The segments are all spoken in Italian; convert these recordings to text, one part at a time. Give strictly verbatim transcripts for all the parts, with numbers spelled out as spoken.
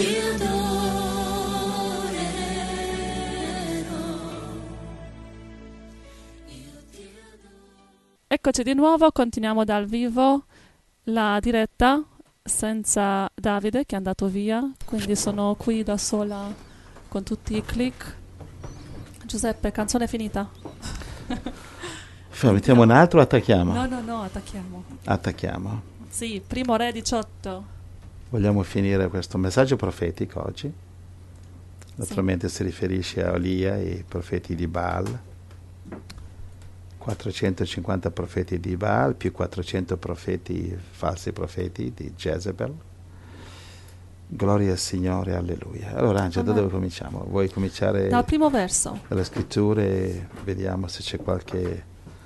Eccoci di nuovo, continuiamo dal vivo la diretta senza Davide che è andato via, quindi sono qui da sola con tutti i click. Giuseppe, canzone finita? Mettiamo un altro o attacchiamo? No, no, no, attacchiamo. Attacchiamo. Sì, primo re diciotto. Vogliamo finire questo messaggio profetico oggi. Naturalmente sì. Si riferisce a Elia e i profeti di Baal. quattrocentocinquanta profeti di Baal più quattrocento profeti, falsi profeti di Jezebel. Gloria al Signore, alleluia. Allora Angela, da dove cominciamo? Vuoi cominciare dal primo verso? Dalle scritture, vediamo se c'è qualche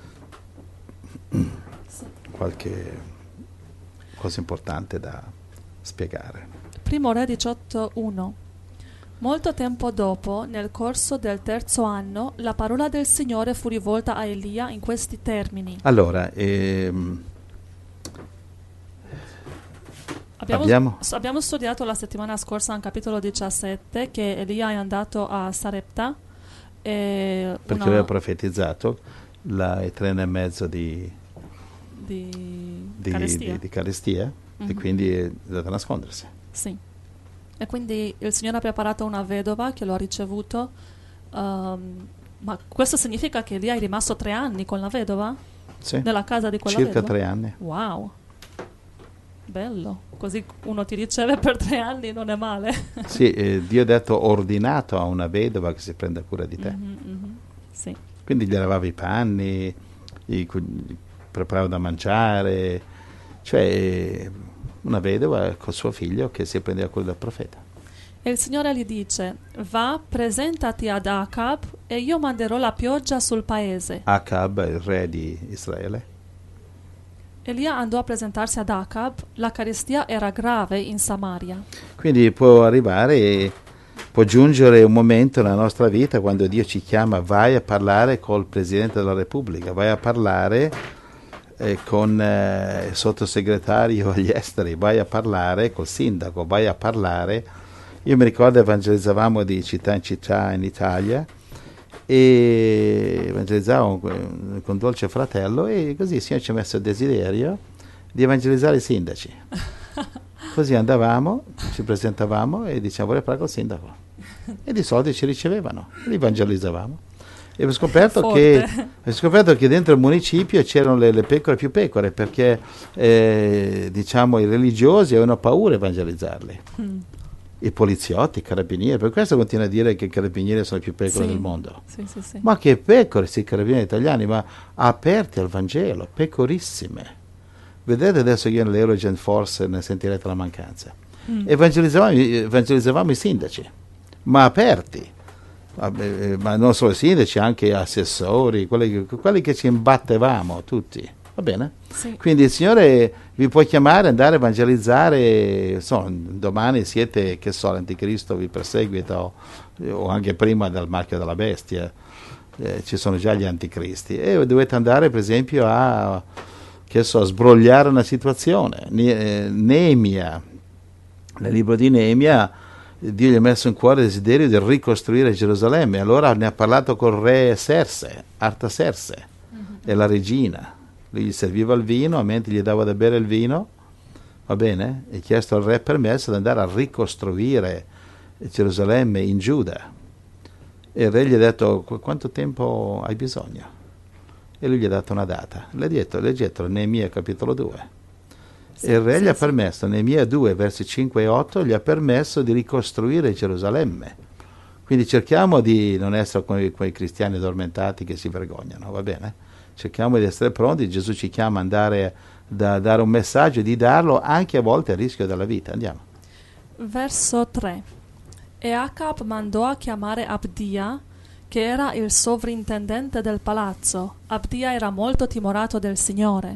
Sì. qualche cosa importante da spiegare. Primo re diciotto uno. Molto tempo dopo, nel corso del terzo anno, la parola del Signore fu rivolta a Elia in questi termini. Allora, ehm, abbiamo, abbiamo... abbiamo studiato la settimana scorsa in capitolo diciassette che Elia è andato a Sarepta. E perché una... aveva profetizzato la treno e mezzo di, di, di carestia, di, di carestia mm-hmm. E quindi è andato a nascondersi. Sì. E quindi il Signore ha preparato una vedova che lo ha ricevuto. Um, ma questo significa che Elia è rimasto tre anni con la vedova? Sì. Nella casa di quella Circa vedova? tre anni. Wow. Bello. Così uno ti riceve per tre anni, non è male. Sì, eh, Dio ha detto ordinato a una vedova che si prenda cura di te. Mm-hmm, mm-hmm. Sì. Quindi gli lavava i panni, gli, gli preparava da mangiare. Cioè... una vedova col suo figlio che si prendeva cura del profeta. E il Signore gli dice: va, presentati ad Acab e io manderò la pioggia sul paese. Acab è il re di Israele. Elia andò a presentarsi ad Acab. La carestia era grave in Samaria. Quindi può arrivare, può giungere un momento nella nostra vita quando Dio ci chiama, vai a parlare col Presidente della Repubblica, vai a parlare con eh, il sottosegretario agli esteri, vai a parlare col sindaco, vai a parlare. Io mi ricordo evangelizzavamo di città in città in Italia e evangelizzavamo con, con Dolce Fratello e così il Signore ci ha messo il desiderio di evangelizzare i sindaci. Così andavamo, ci presentavamo e dicevamo vorrei parlare col sindaco e di solito ci ricevevano, li evangelizzavamo. E ho scoperto, che, ho scoperto che dentro il municipio c'erano le, le pecore più pecore perché eh, diciamo i religiosi avevano paura di evangelizzarli, mm. I poliziotti, i carabinieri, per questo continua a dire che i carabinieri sono le più pecore sì. del mondo. Sì, sì, sì. Ma che pecore, sì, i carabinieri italiani, ma aperti al Vangelo, pecorissime. Vedete adesso io nell'Eurogen Force ne sentirete la mancanza. Mm. Evangelizzavamo, evangelizzavamo i sindaci, ma aperti. Vabbè, ma non solo i sindaci, anche assessori, quelli, quelli che ci imbattevamo tutti, va bene? Sì. Quindi il Signore vi può chiamare, andare a evangelizzare, so, domani siete, che so, l'anticristo vi perseguita o, o anche prima del marchio della bestia, eh, ci sono già gli anticristi e dovete andare per esempio a, che so, a sbrogliare una situazione. Ne, Neemia, nel libro di Neemia Dio gli ha messo in cuore il desiderio di ricostruire Gerusalemme, allora ne ha parlato col re Serse, Artaserse, mm-hmm. e la regina. Lui gli serviva il vino, mentre gli dava da bere il vino, va bene? E ha chiesto al re permesso di andare a ricostruire Gerusalemme in Giuda. E il re gli ha detto, quanto tempo hai bisogno? E lui gli ha dato una data. L'ha detto, leggetelo, Neemia capitolo due. Sì, e il re sì, gli ha sì. permesso, Neemia due, versi cinque e otto, gli ha permesso di ricostruire Gerusalemme. Quindi cerchiamo di non essere come quei cristiani addormentati che si vergognano, va bene? Cerchiamo di essere pronti, Gesù ci chiama ad andare a dare un messaggio, di darlo anche a volte a rischio della vita. Andiamo. Verso tre. E Acab mandò a chiamare Abdia, che era il sovrintendente del palazzo. Abdia era molto timorato del Signore.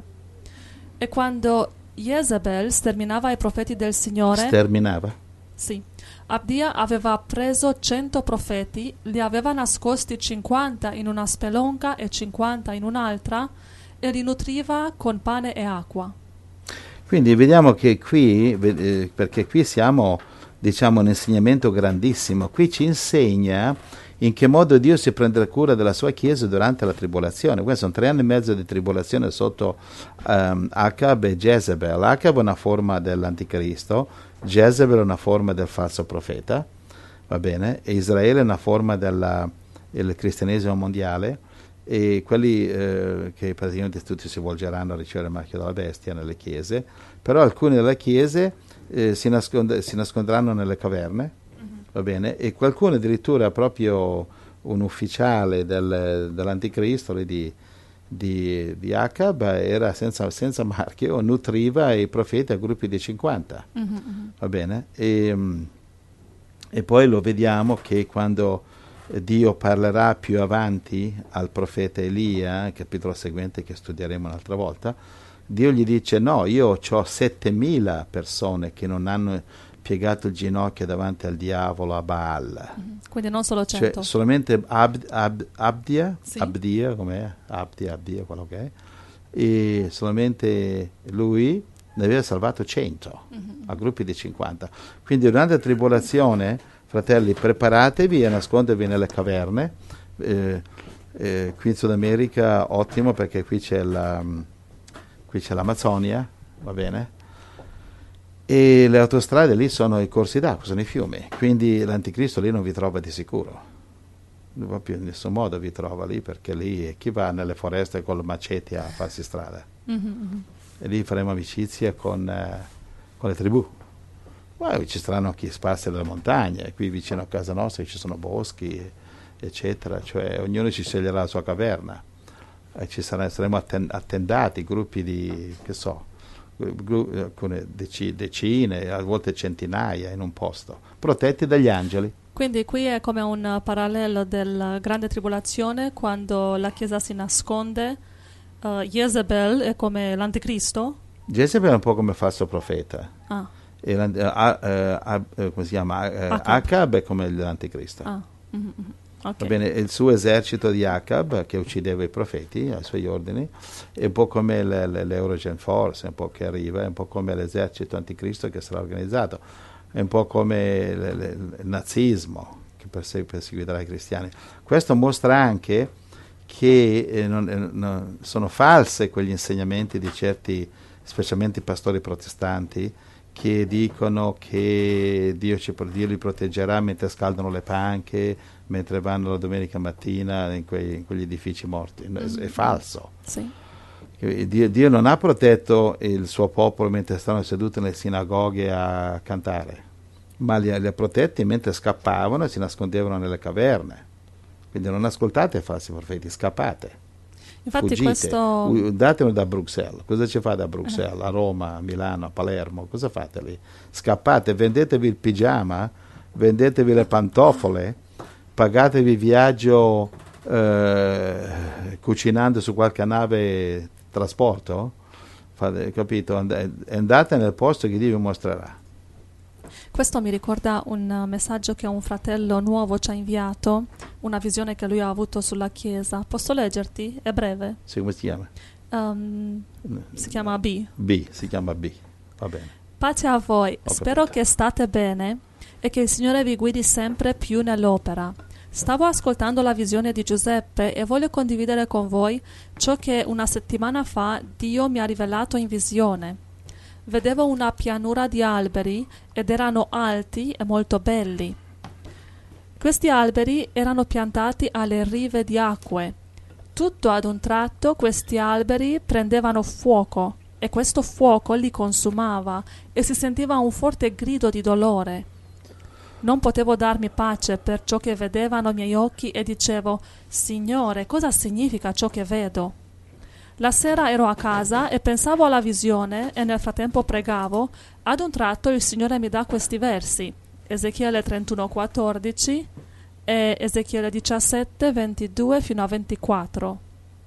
E quando Jezebel sterminava i profeti del Signore... Sterminava? Sì. Abdia aveva preso cento profeti, li aveva nascosti cinquanta in una spelonca e cinquanta in un'altra, e li nutriva con pane e acqua. Quindi vediamo che qui, perché qui siamo diciamo, un insegnamento grandissimo. Qui ci insegna in che modo Dio si prenderà cura della sua Chiesa durante la tribolazione. Questi sono tre anni e mezzo di tribolazione sotto um, Acab e Jezebel. Acab è una forma dell'anticristo, Jezebel è una forma del falso profeta, va bene? E Israele è una forma del cristianesimo mondiale, e quelli eh, che praticamente tutti si volgeranno a ricevere il marchio della bestia nelle chiese, però alcune delle chiese eh, si, nascond- si nasconderanno nelle caverne, uh-huh. va bene? E qualcuno addirittura, proprio un ufficiale del, dell'anticristo di, di, di Acab, era senza, senza marchio, nutriva i profeti a gruppi di cinquanta, uh-huh. va bene? E, e poi lo vediamo che quando Dio parlerà più avanti al profeta Elia, capitolo seguente che studieremo un'altra volta, Dio gli dice: no, io ho settemila persone che non hanno piegato il ginocchio davanti al diavolo, a Baal. Mm-hmm. Quindi non solo cento. Cioè solamente Ab, Ab, Abdia, sì. Abdia, com'è? Abdia, Abdia, quello che è, e solamente lui ne aveva salvato cento, mm-hmm. a gruppi di cinquanta. Quindi durante la tribolazione, fratelli, preparatevi a nascondervi nelle caverne. Eh, eh, qui in Sud America ottimo, perché qui c'è, la, qui c'è l'Amazzonia, va bene? E le autostrade lì sono i corsi d'acqua, sono i fiumi, quindi l'anticristo lì non vi trova di sicuro, non più in nessun modo vi trova lì, perché lì chi va nelle foreste con maceti a farsi strada? Mm-hmm. E lì faremo amicizia con, eh, con le tribù. Poi ci saranno chi sparse dalle montagne, qui vicino a casa nostra ci sono boschi, eccetera, cioè ognuno ci sceglierà la sua caverna, e ci sarà, saremo atten- attendati, gruppi di, che so, gru- alcune dec- decine, a volte centinaia in un posto, protetti dagli angeli. Quindi qui è come un parallelo della grande tribolazione, quando la Chiesa si nasconde. uh, Jezebel è come l'anticristo? Jezebel è un po' come falso profeta. Ah. E uh, uh, uh, come si chiama? Uh, Acab è come l'anticristo. Ah. Mm-hmm. Okay. Va bene, il suo esercito di Acab, che uccideva i profeti ai suoi ordini, è un po' come le, le, l'Eurogen Force, un po' che arriva, è un po' come l'esercito anticristo che sarà organizzato, è un po' come le, le, il nazismo che persegu- perseguiterà i cristiani. Questo mostra anche che eh, non, eh, non, sono false quegli insegnamenti di certi, specialmente pastori protestanti, che dicono che Dio, ci, Dio li proteggerà mentre scaldano le panche, mentre vanno la domenica mattina in, quei, in quegli edifici morti. Mm-hmm. È falso. Sì. Dio, Dio non ha protetto il suo popolo mentre stavano seduti nelle sinagoghe a cantare, ma li, li ha protetti mentre scappavano e si nascondevano nelle caverne. Quindi non ascoltate i falsi profeti, scappate. Infatti fuggite, questo... datelo da Bruxelles. Cosa ci fate a Bruxelles, a Roma, a Milano, a Palermo? Cosa fate lì? Scappate, vendetevi il pigiama, vendetevi le pantofole, pagatevi viaggio eh, cucinando su qualche nave trasporto, fate, capito? Andate nel posto che Dio vi mostrerà. Questo mi ricorda un messaggio che un fratello nuovo ci ha inviato, una visione che lui ha avuto sulla Chiesa. Posso leggerti? È breve. Sì, come si chiama? Um, si chiama B. B, si chiama B, va bene. Pace a voi, Ho spero capito. che state bene e che il Signore vi guidi sempre più nell'opera. Stavo ascoltando la visione di Giuseppe e voglio condividere con voi ciò che una settimana fa Dio mi ha rivelato in visione. Vedevo una pianura di alberi ed erano alti e molto belli. Questi alberi erano piantati alle rive di acque. Tutto ad un tratto questi alberi prendevano fuoco e questo fuoco li consumava e si sentiva un forte grido di dolore. Non potevo darmi pace per ciò che vedevano i miei occhi e dicevo: Signore, cosa significa ciò che vedo? La sera ero a casa e pensavo alla visione e nel frattempo pregavo. Ad un tratto il Signore mi dà questi versi, Ezechiele trentuno quattordici e Ezechiele diciassette ventidue fino a ventiquattro.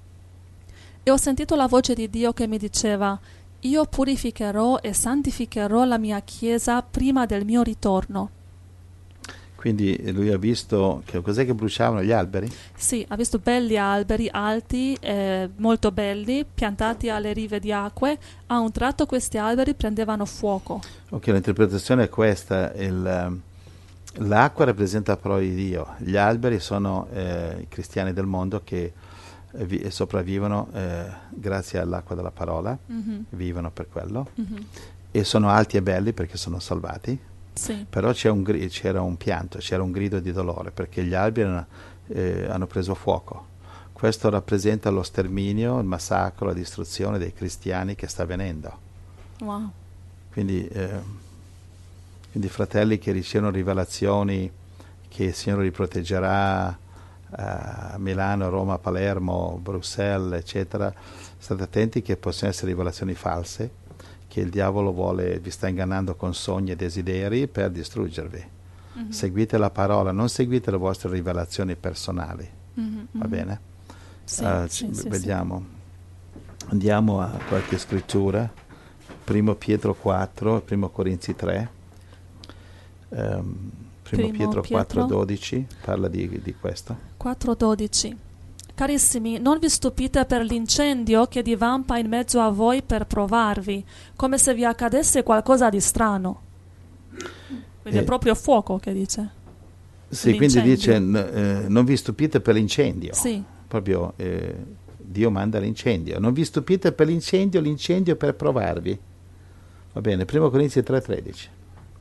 E ho sentito la voce di Dio che mi diceva: io purificherò e santificherò la mia Chiesa prima del mio ritorno. Quindi lui ha visto che cos'è che bruciavano gli alberi? Sì, ha visto belli alberi alti, eh, molto belli, piantati alle rive di acque. A un tratto questi alberi prendevano fuoco. Ok, l'interpretazione è questa. Il, l'acqua rappresenta la parola di Dio. Gli alberi sono eh, i cristiani del mondo che eh, vi, sopravvivono eh, grazie all'acqua della parola, Mm-hmm. vivono per quello, Mm-hmm. e sono alti e belli perché sono salvati. Sì. Però c'è un gri- c'era un pianto, c'era un grido di dolore perché gli alberi hanno, eh, hanno preso fuoco. Questo rappresenta lo sterminio, il massacro, la distruzione dei cristiani che sta avvenendo. Wow. Quindi, eh, quindi fratelli che ricevono rivelazioni che il Signore li proteggerà a Milano, Roma, Palermo, Bruxelles, eccetera, state attenti che possono essere rivelazioni false, che il diavolo vuole, vi sta ingannando con sogni e desideri per distruggervi. Mm-hmm. Seguite la parola, non seguite le vostre rivelazioni personali. Mm-hmm. Va bene? Sì, uh, sì, c- sì, vediamo. Sì. Andiamo a qualche scrittura. Primo Pietro quattro, Primo Corinzi tre. Um, Primo, Primo Pietro, Pietro quattro dodici parla di, di questo. quattro dodici. Carissimi, non vi stupite per l'incendio che divampa in mezzo a voi per provarvi, come se vi accadesse qualcosa di strano. Quindi eh, è proprio fuoco che dice. Sì, l'incendio. Quindi dice n- eh, non vi stupite per l'incendio. Sì. Proprio eh, Dio manda l'incendio. Non vi stupite per l'incendio, l'incendio per provarvi. Va bene, Primo Corinzi tre tredici.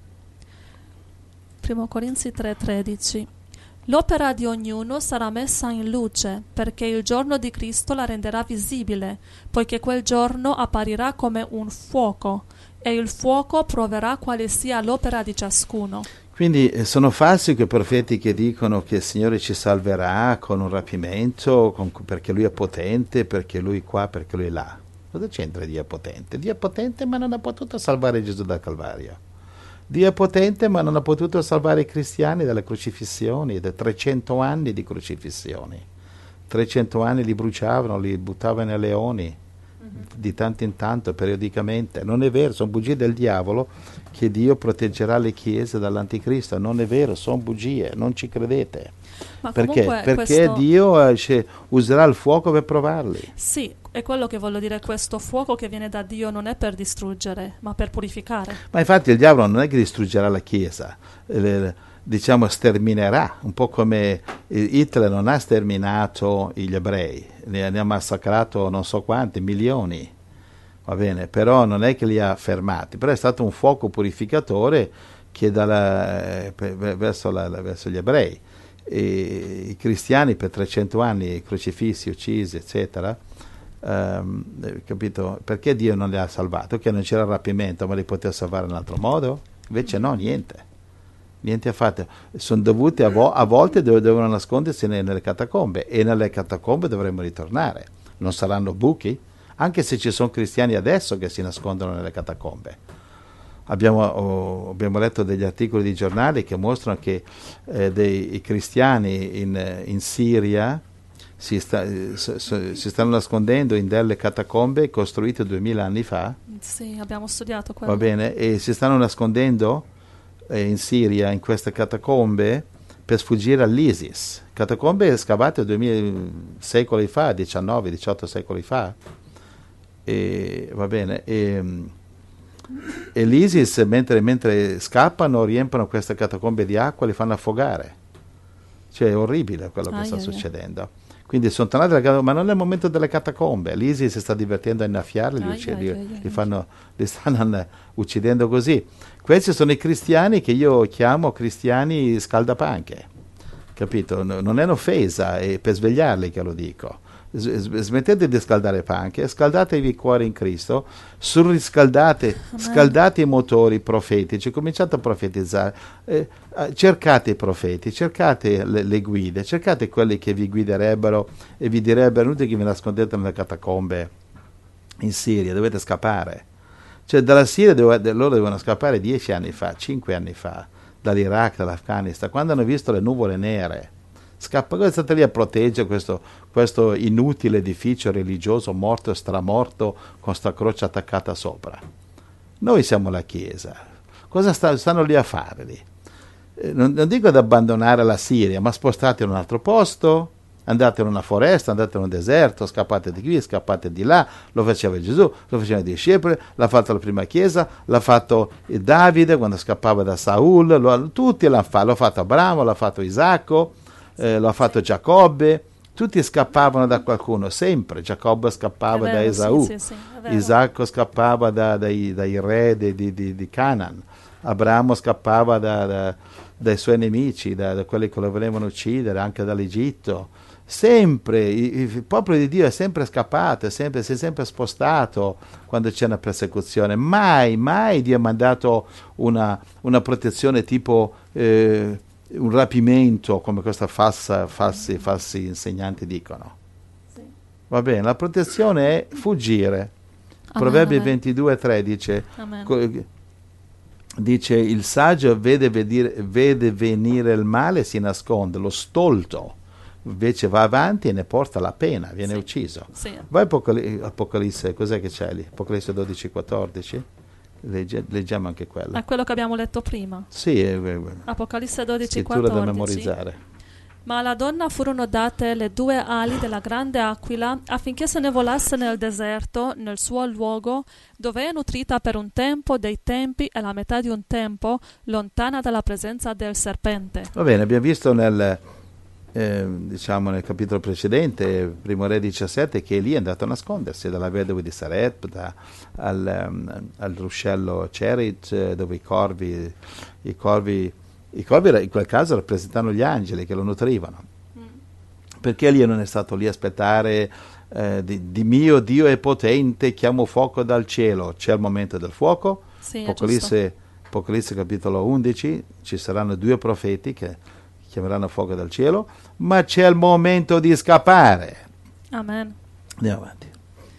Primo Corinzi tre tredici. L'opera di ognuno sarà messa in luce, perché il giorno di Cristo la renderà visibile, poiché quel giorno apparirà come un fuoco, e il fuoco proverà quale sia l'opera di ciascuno. Quindi eh, sono falsi quei profeti che dicono che il Signore ci salverà con un rapimento, con, perché Lui è potente, perché Lui è qua, perché Lui è là. Cosa c'entra Dio è potente? Dio è potente ma non ha potuto salvare Gesù dal Calvario. Dio è potente ma non ha potuto salvare i cristiani dalle crocifissioni, da trecento anni di crocifissioni. trecento anni li bruciavano, li buttavano nei leoni, mm-hmm. di tanto in tanto, periodicamente. Non è vero, sono bugie del diavolo che Dio proteggerà le chiese dall'anticristo. Non è vero, sono bugie, non ci credete. Ma perché? Perché questo... Dio eh, cioè, userà il fuoco per provarli. Sì, è quello che voglio dire, questo fuoco che viene da Dio non è per distruggere, ma per purificare. Ma infatti il diavolo non è che distruggerà la Chiesa, eh, diciamo sterminerà, un po' come Hitler non ha sterminato gli ebrei, ne, ne ha massacrato non so quanti, milioni, va bene, però non è che li ha fermati, però è stato un fuoco purificatore che dalla, eh, verso, la, verso gli ebrei. E i cristiani per trecento anni crocifissi, uccisi, eccetera, um, capito? Perché Dio non li ha salvati? Che non c'era il rapimento, ma li poteva salvare in un altro modo? Invece no, niente. Niente affatto. Sono dovuti a, vo- a volte dove devono nascondersi nelle, nelle catacombe, e nelle catacombe dovremmo ritornare. Non saranno buchi? Anche se ci sono cristiani adesso che si nascondono nelle catacombe. Abbiamo, oh, abbiamo letto degli articoli di giornali che mostrano che eh, dei i cristiani in, in Siria si, sta, so, so, si stanno nascondendo in delle catacombe costruite duemila anni fa. Sì, abbiamo studiato quello. Va bene, e si stanno nascondendo eh, in Siria, in queste catacombe, per sfuggire all'ISIS. Catacombe scavate duemila secoli fa, diciannove diciotto secoli fa. E, va bene, e... E l'ISIS mentre, mentre scappano riempiono queste catacombe di acqua e li fanno affogare. Cioè è orribile quello che ah, sta yeah, succedendo yeah. Quindi sono tornati alla catacombe, ma non è il momento delle catacombe. L'ISIS si sta divertendo a innaffiarli, li, uccid- yeah, li, li, fanno, li stanno uccidendo così. Questi sono i cristiani che io chiamo cristiani scaldapanche, capito? Non è un'offesa, è per svegliarli che lo dico. Smettete di scaldare panche, scaldatevi i cuori in Cristo, surriscaldate, Amen. Scaldate i motori profetici, cominciate a profetizzare, eh, cercate i profeti, cercate le, le guide, cercate quelli che vi guiderebbero e vi direbbero: inutile che vi nascondete nelle catacombe in Siria, dovete scappare. Cioè dalla Siria dove, loro dovevano scappare dieci anni fa, cinque anni fa, dall'Iraq, dall'Afghanistan, quando hanno visto le nuvole nere. Scappa, cosa è stata lì a proteggere questo, questo inutile edificio religioso morto e stramorto con sta croce attaccata sopra? Noi siamo la Chiesa, cosa sta, stanno lì a fare lì? eh, non, non dico ad abbandonare la Siria, ma spostate in un altro posto, andate in una foresta, andate in un deserto, scappate di qui, scappate di là. Lo faceva Gesù, lo facevano i discepoli, l'ha fatto la prima chiesa, l'ha fatto Davide quando scappava da Saul, lo, tutti l'hanno fatto, l'ha fatto Abramo, l'ha fatto Isacco, eh, l'ha fatto Giacobbe, tutti scappavano da qualcuno, sempre. Giacobbe scappava vero, da Esaù, sì, sì, sì, Isacco scappava da, dai, dai re di, di, di, di Canaan, Abramo scappava da, da, dai suoi nemici, da, da quelli che lo volevano uccidere, anche dall'Egitto. Sempre, il popolo di Dio è sempre scappato, è sempre, si è sempre spostato quando c'è una persecuzione. Mai, mai Dio ha mandato una, una protezione tipo eh, un rapimento, come questa falsa, falsi, falsi insegnanti dicono. Sì. Va bene, la protezione è fuggire. Amen, Proverbi amen. ventidue tre dice, Amen. co- dice il saggio vede, vedire, vede venire il male e si nasconde, lo stolto invece va avanti e ne porta la pena, viene Sì. ucciso. Sì. Vai Apocalisse, Apocalisse, cos'è che c'è lì? Apocalisse dodici quattordici? Legge, leggiamo anche quello. È quello che abbiamo letto prima. Sì, è, è, Apocalisse dodici scrittura da quattordici. memorizzare. Ma alla donna furono date le due ali della grande aquila affinché se ne volasse nel deserto, nel suo luogo, dove è nutrita per un tempo dei tempi e la metà di un tempo, lontana dalla presenza del serpente. Va bene, abbiamo visto nel, eh, diciamo nel capitolo precedente, primo re diciassette, che Elia è andato a nascondersi dalla vedova di Sarepta al, um, al ruscello Cherit, eh, dove i corvi, i corvi I corvi in quel caso rappresentano gli angeli che lo nutrivano. Mm. Perché Elia non è stato lì a aspettare eh, di, di mio Dio è potente, chiamo fuoco dal cielo? C'è il momento del fuoco. Sì, Apocalisse, Apocalisse capitolo undici, ci saranno due profeti che chiameranno fuoco dal cielo, ma c'è il momento di scappare. Amen. Andiamo avanti.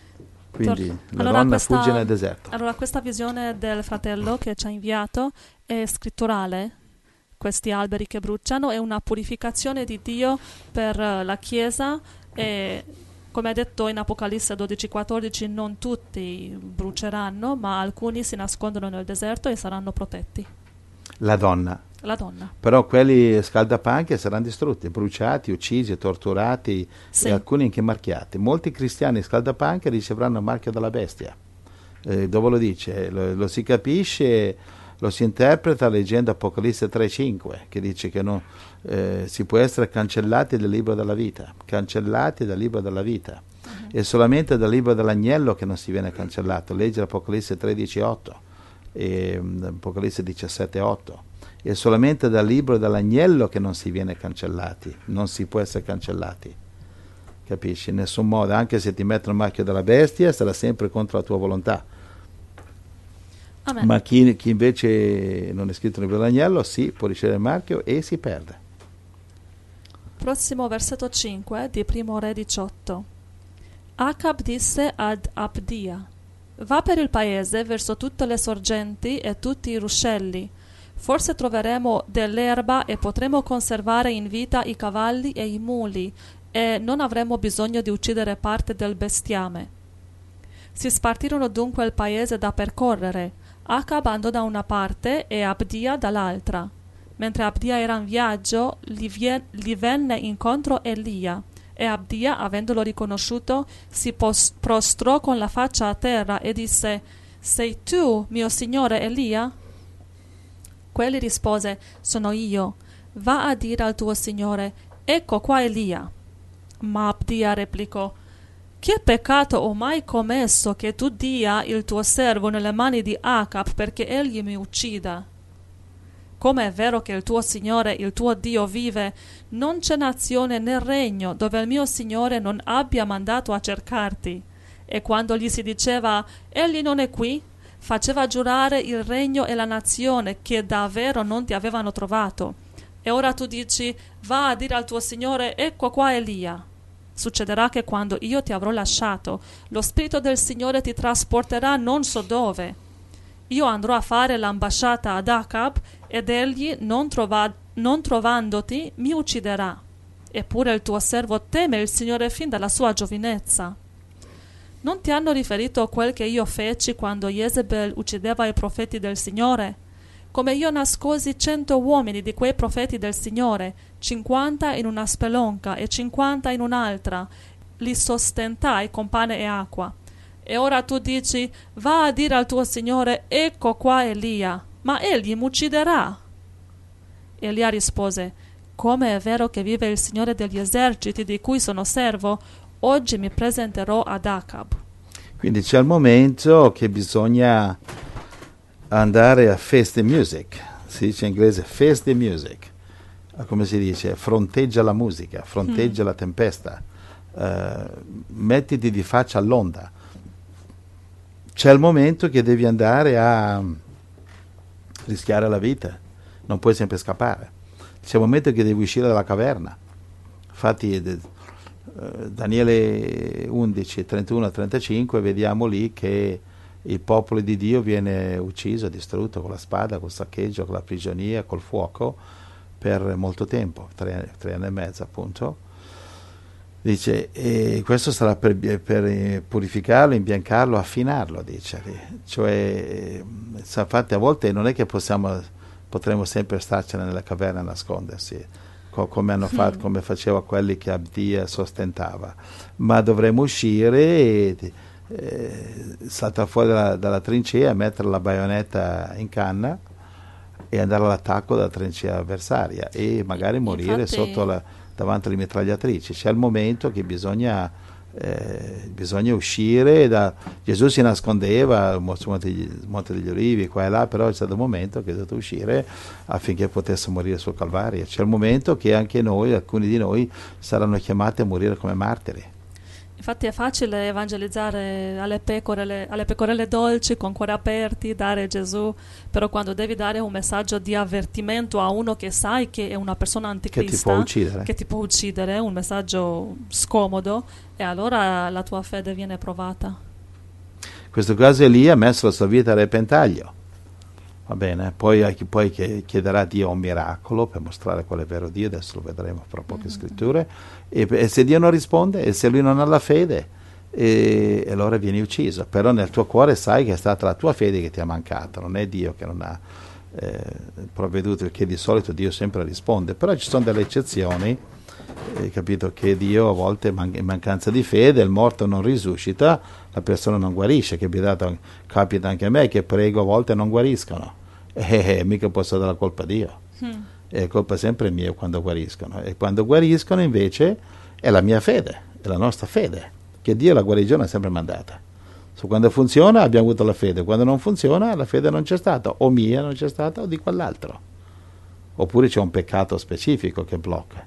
Quindi Tor- la allora donna questa, fugge nel deserto. Allora questa visione del fratello che ci ha inviato è scritturale. Questi alberi che bruciano è una purificazione di Dio per la Chiesa e, come ha detto in Apocalisse dodici quattordici, non tutti bruceranno, ma alcuni si nascondono nel deserto e saranno protetti. La donna. La donna. Però quelli scaldapanche saranno distrutti, bruciati, uccisi, torturati, Sì. E alcuni anche marchiati. Molti cristiani scaldapanche riceveranno il marchio della bestia. Eh, dove lo dice? Lo, lo si capisce, lo si interpreta leggendo Apocalisse tre cinque, che dice che no, eh, si può essere cancellati dal libro della vita, cancellati dal libro della vita. Uh-huh. È solamente dal libro dell'agnello che non si viene cancellato. Legge Apocalisse tredici otto e um, Apocalisse diciassette otto. È solamente dal libro dell'agnello che non si viene cancellati, non si può essere cancellati. Capisci? In nessun modo, anche se ti mettono il marchio della bestia, sarà sempre contro la tua volontà. Amen. Ma chi, chi invece non è scritto nel libro dell'agnello, sì, può ricevere il marchio e si perde. Prossimo versetto cinque di Primo Re diciotto. Acab disse ad Abdia: va per il paese verso tutte le sorgenti e tutti i ruscelli. Forse troveremo dell'erba e potremo conservare in vita i cavalli e i muli e non avremo bisogno di uccidere parte del bestiame. Si spartirono dunque il paese da percorrere. Acab andò da una parte e Abdia dall'altra. Mentre Abdia era in viaggio, gli, vie- gli venne incontro Elia, e Abdia, avendolo riconosciuto, si pos- prostrò con la faccia a terra e disse: sei tu, mio signore Elia? Quegli rispose: sono io. Va a dire al tuo signore: ecco qua Elia. Ma Abdia replicò: che peccato ho mai commesso che tu dia il tuo servo nelle mani di Acab perché egli mi uccida? Come è vero che il tuo Signore, il tuo Dio, vive, non c'è nazione né regno dove il mio Signore non abbia mandato a cercarti. E quando gli si diceva: egli non è qui, faceva giurare il regno e la nazione che davvero non ti avevano trovato. E ora tu dici: va a dire al tuo Signore: ecco qua Elia. Succederà che quando io ti avrò lasciato, lo Spirito del Signore ti trasporterà non so dove. Io andrò a fare l'ambasciata ad Acab ed egli, non, trova- non trovandoti, mi ucciderà. Eppure il tuo servo teme il Signore fin dalla sua giovinezza. Non ti hanno riferito quel che io feci quando Jezebel uccideva i profeti del Signore? come io nascosi cento uomini di quei profeti del Signore, cinquanta in una spelonca e cinquanta in un'altra, li sostentai con pane e acqua. E ora tu dici, va a dire al tuo Signore, ecco qua Elia, ma egli m'ucciderà. Elia rispose, come è vero che vive il Signore degli eserciti di cui sono servo, oggi mi presenterò ad Acab. Quindi c'è il momento che bisogna andare a face the music, si dice in inglese face the music, come si dice, fronteggia la musica, fronteggia mm. la tempesta, uh, mettiti di faccia all'onda. C'è il momento che devi andare a rischiare la vita, non puoi sempre scappare. C'è il momento che devi uscire dalla caverna. Infatti uh, Daniele undici, trentuno a trentacinque vediamo lì che il popolo di Dio viene ucciso, distrutto con la spada, col saccheggio, con la prigionia, col fuoco per molto tempo, tre, tre anni e mezzo appunto. Dice, e questo sarà per, per purificarlo, imbiancarlo, affinarlo, dice. Cioè, infatti a volte non è che possiamo, potremo sempre starcene nella caverna a nascondersi, co- come hanno fatto, mm. come faceva quelli che Abdia sostentava, ma dovremo uscire e eh, saltare fuori dalla, dalla trincea, mettere la baionetta in canna e andare all'attacco dalla trincea avversaria e magari morire Infatti... sotto la davanti alle mitragliatrici. C'è il momento che bisogna, eh, bisogna uscire da... Gesù si nascondeva al Monte, Monte degli Olivi qua e là, però c'è stato un momento che è dovuto uscire affinché potesse morire sul Calvario. C'è il momento che anche noi, alcuni di noi, saranno chiamati a morire come martiri. Infatti è facile evangelizzare alle pecore, alle pecorelle dolci con cuori aperti, dare Gesù, però quando devi dare un messaggio di avvertimento a uno che sai che è una persona anticrista, che ti può uccidere, che ti può uccidere, un messaggio scomodo, e allora la tua fede viene provata. In questo caso Elia ha messo la sua vita a repentaglio, va bene, poi, poi chiederà a Dio un miracolo per mostrare qual è vero Dio, adesso lo vedremo fra poche mm-hmm. scritture, e, e se Dio non risponde, e se lui non ha la fede, e, e allora vieni ucciso, però nel tuo cuore sai che è stata la tua fede che ti ha mancato, non è Dio che non ha eh, provveduto, perché di solito Dio sempre risponde, però ci sono delle eccezioni, eh, capito, che Dio a volte man- in mancanza di fede, il morto non risuscita, la persona non guarisce, che capita anche a me che prego a volte non guariscono. Eh, mica posso dare la colpa a Dio, mm. è colpa sempre mia quando guariscono, e quando guariscono invece è la mia fede, è la nostra fede, che Dio la guarigione ha sempre mandata. So, quando funziona abbiamo avuto la fede, quando non funziona la fede non c'è stata, o mia non c'è stata o di quell'altro, oppure c'è un peccato specifico che blocca.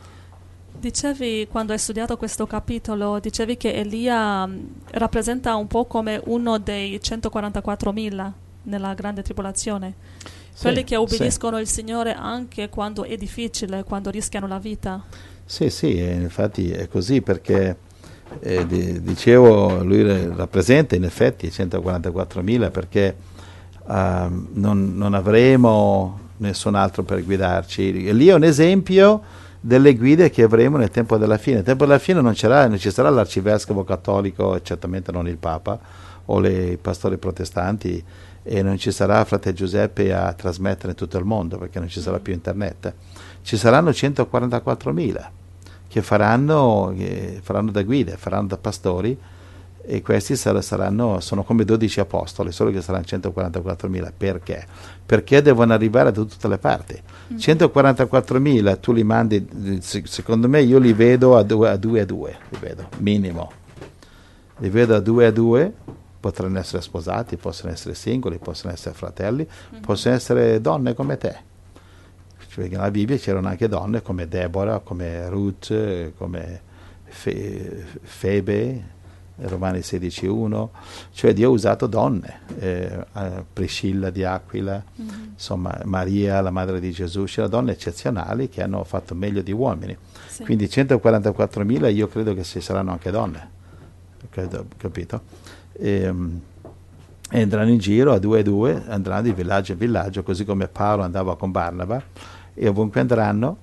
Dicevi, quando hai studiato questo capitolo, dicevi che Elia rappresenta un po' come uno dei centoquarantaquattromila nella grande tribolazione, sì, quelli che obbediscono sì. il Signore anche quando è difficile, quando rischiano la vita. Sì, sì, infatti è così, perché eh, di, dicevo, lui rappresenta in effetti i centoquarantaquattromila, perché uh, non, non avremo nessun altro per guidarci. E lì è un esempio delle guide che avremo nel tempo della fine. Nel tempo della fine non, c'era, non ci sarà l'arcivescovo cattolico, e certamente non il Papa o le, i pastori protestanti, e non ci sarà frate Giuseppe a trasmettere in tutto il mondo, perché non ci sarà più internet. Ci saranno centoquarantaquattromila che faranno, che faranno da guide, faranno da pastori, e questi sar- saranno, sono come dodici apostoli, solo che saranno centoquarantaquattromila. Perché? Perché devono arrivare da tutte le parti. Mm. centoquarantaquattromila tu li mandi, secondo me io li vedo a due a due, a due li vedo, minimo. Li vedo a due a due, potranno essere sposati, possono essere singoli, possono essere fratelli, mm-hmm. possono essere donne come te. Cioè, nella Bibbia c'erano anche donne come Deborah, come Ruth, come Fe- Febe, Romani sedici uno, cioè Dio ha usato donne, eh, Priscilla di Aquila, mm-hmm. insomma Maria, la madre di Gesù, c'erano donne eccezionali che hanno fatto meglio di uomini. Sì. Quindi centoquarantaquattromila io credo che ci saranno anche donne, credo, capito? E, um, e andranno in giro a due a due, andranno di villaggio in villaggio, così come Paolo andava con Barnaba, e ovunque andranno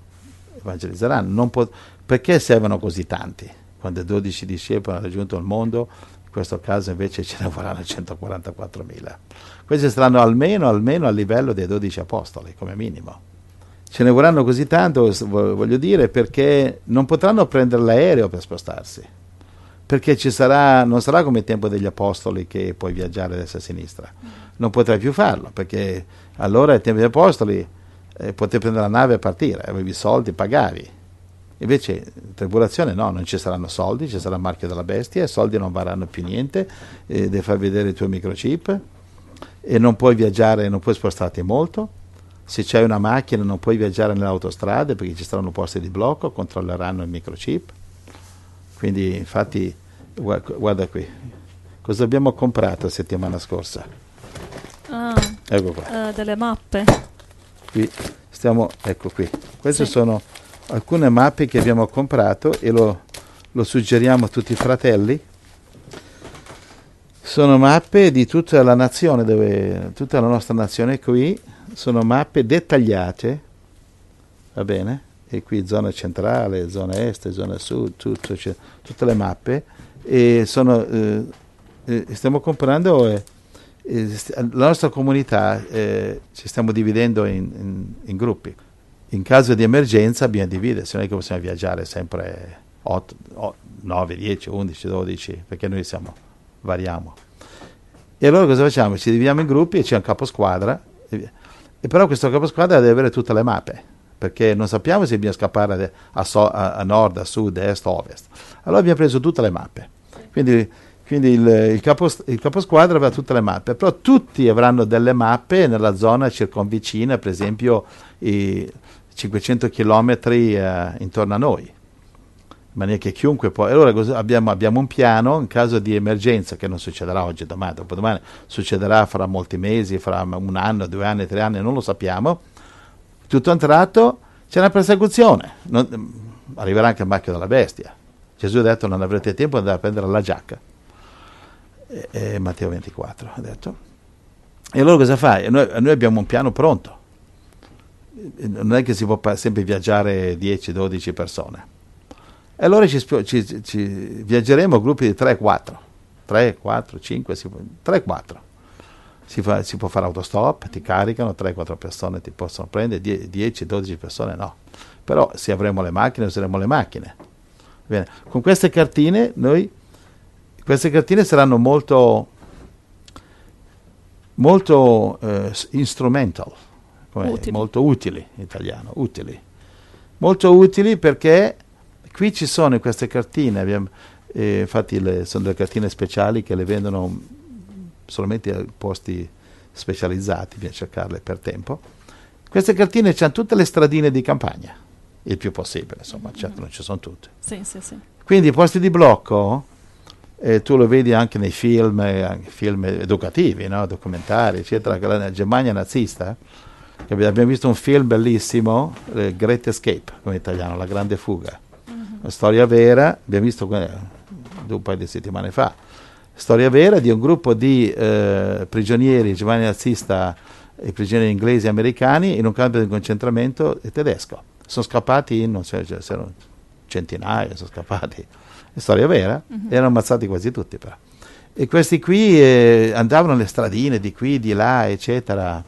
evangelizzeranno. Non po- perché servono così tanti? Quando dodici discepoli hanno raggiunto il mondo, questo caso invece ce ne vorranno centoquarantaquattromila. Questi saranno almeno, almeno a livello dei dodici apostoli, come minimo. Ce ne vorranno così tanto, voglio dire, perché non potranno prendere l'aereo per spostarsi, perché ci sarà, non sarà come il tempo degli apostoli che puoi viaggiare a destra e a sinistra, non potrai più farlo, perché allora al tempo degli apostoli eh, potevi prendere la nave e partire, avevi soldi, pagavi. Invece in tribolazione no, non ci saranno soldi, ci sarà il marchio della bestia, i soldi non varranno più niente, eh, devi far vedere il tuo microchip e non puoi viaggiare, non puoi spostarti molto. Se c'hai una macchina non puoi viaggiare nelle autostrade perché ci saranno posti di blocco, controlleranno il microchip. Quindi infatti guarda qui, cosa abbiamo comprato la settimana scorsa? Ah, ecco qua. Uh, delle mappe. Qui stiamo, ecco qui. Queste sì. sono alcune mappe che abbiamo comprato e lo, lo suggeriamo a tutti i fratelli. Sono mappe di tutta la nazione, dove, tutta la nostra nazione qui, sono mappe dettagliate, va bene? E qui zona centrale, zona est, zona sud, tutto, cioè, tutte le mappe. E sono, eh, eh, stiamo comprando, eh, eh, la nostra comunità eh, ci stiamo dividendo in, in, in gruppi. In caso di emergenza bisogna dividersi, non è che possiamo viaggiare sempre otto, nove, dieci, undici, dodici, perché noi siamo, variamo. E allora cosa facciamo? Ci dividiamo in gruppi e c'è un caposquadra, e, e però questo caposquadra deve avere tutte le mappe, perché non sappiamo se bisogna scappare a, so, a, a nord, a sud, a est, a ovest. Allora abbiamo preso tutte le mappe. Quindi, quindi il, il, capos, il caposquadra avrà tutte le mappe, però tutti avranno delle mappe nella zona circonvicina, per esempio i cinquecento chilometri eh, intorno a noi, in maniera che chiunque può. Allora abbiamo, abbiamo un piano in caso di emergenza, che non succederà oggi, domani, dopodomani, succederà fra molti mesi, fra un anno, due anni, tre anni, non lo sappiamo. Tutto a un tratto c'è una persecuzione, non, arriverà anche il marchio della bestia. Gesù ha detto non avrete tempo di andare a prendere la giacca, e, e Matteo ventiquattro ha detto. E allora cosa fai? Noi, noi abbiamo un piano pronto, non è che si può sempre viaggiare dieci dodici persone, e allora ci, ci, ci viaggeremo a gruppi di tre quattro, tre, quattro, cinque, tre quattro. Si, fa, si può fare autostop, ti caricano, tre quattro persone ti possono prendere, dieci dodici persone no. Però se avremo le macchine, useremo le macchine. Bene. Con queste cartine, noi, queste cartine saranno molto, molto eh, instrumental, come, utili. molto utili, in italiano, utili. Molto utili perché qui ci sono in queste cartine, abbiamo, eh, infatti le, sono delle cartine speciali che le vendono solamente a posti specializzati, bisogna cercarle per tempo. Queste cartine c'hanno tutte le stradine di campagna, il più possibile, insomma, mm-hmm. certo non ci sono tutte. Sì, sì, sì. Quindi i posti di blocco, eh, tu lo vedi anche nei film, eh, anche film educativi, no? Documentari, eccetera, che la Germania nazista, eh, abbiamo visto un film bellissimo, eh, Great Escape, come in italiano, La grande fuga, mm-hmm. una storia vera, abbiamo visto eh, un paio di settimane fa, storia vera di un gruppo di eh, prigionieri Germania nazista e prigionieri inglesi e americani in un campo di concentramento tedesco. Sono scappati, non so, cioè, c'erano centinaia, sono scappati. È storia vera, uh-huh. erano ammazzati quasi tutti però. E questi qui eh, andavano nelle stradine di qui, di là, eccetera.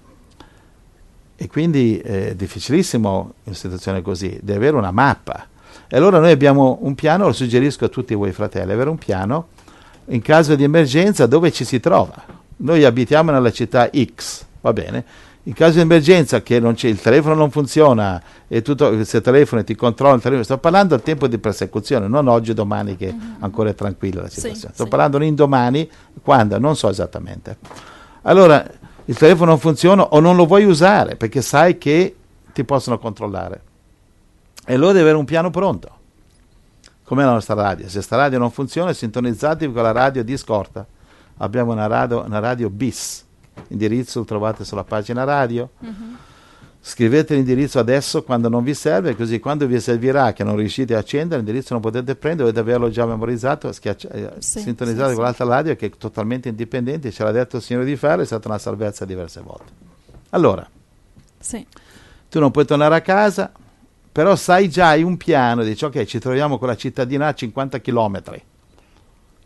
E quindi è difficilissimo in una situazione così, deve avere una mappa. E allora noi abbiamo un piano, lo suggerisco a tutti voi fratelli, avere un piano in caso di emergenza dove ci si trova. Noi abitiamo nella città X, va bene? In caso di emergenza che non c'è, il telefono non funziona e tutto, se telefono ti controlla il telefono, sto parlando del tempo di persecuzione, non oggi o domani che mm-hmm. ancora è tranquilla la situazione. Sì, sto sì. parlando in domani, quando? Non so esattamente. Allora, il telefono non funziona o non lo vuoi usare perché sai che ti possono controllare. E allora devi avere un piano pronto. Come la nostra radio, se sta radio non funziona, sintonizzatevi con la radio di scorta. Abbiamo una radio, una radio bis, indirizzo lo trovate sulla pagina radio. Uh-huh. Scrivete l'indirizzo adesso quando non vi serve, così quando vi servirà che non riuscite a accendere, l'indirizzo non potete prendere, dovete averlo già memorizzato, schiaccia, eh, sì, sintonizzate sì, con sì. l'altra radio che è totalmente indipendente, ce l'ha detto il Signore di fare, è stata una salvezza diverse volte. Allora, sì. tu non puoi tornare a casa, però sai già, hai un piano, dici ok, ci troviamo con la cittadina a cinquanta chilometri,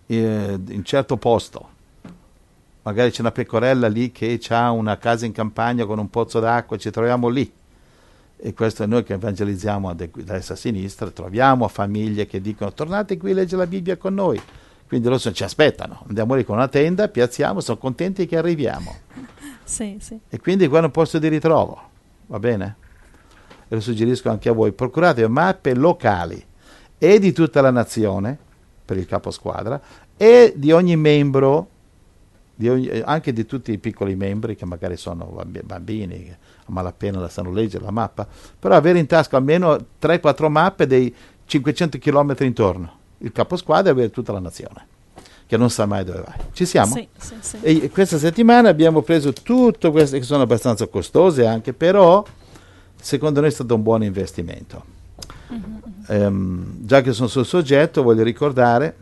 eh, in certo posto. Magari c'è una pecorella lì che ha una casa in campagna con un pozzo d'acqua, ci troviamo lì. E questo è noi che evangelizziamo a destra e a sinistra, troviamo famiglie che dicono tornate qui a leggere la Bibbia con noi. Quindi loro ci aspettano, andiamo lì con una tenda, piazziamo, sono contenti che arriviamo. Sì, sì. E quindi qua è un posto di ritrovo, va bene? E lo suggerisco anche a voi, procurate mappe locali e di tutta la nazione, per il caposquadra, e di ogni membro, di ogni, anche di tutti i piccoli membri che magari sono bambini, che a malapena la sanno leggere la mappa, però avere in tasca almeno tre quattro mappe dei cinquecento chilometri intorno, il caposquadra e avere tutta la nazione, che non sa mai dove vai. Ci siamo? Sì, sì, sì. E questa settimana abbiamo preso tutte queste che sono abbastanza costose anche, però secondo noi è stato un buon investimento. Mm-hmm. Um, già che sono sul soggetto, voglio ricordare,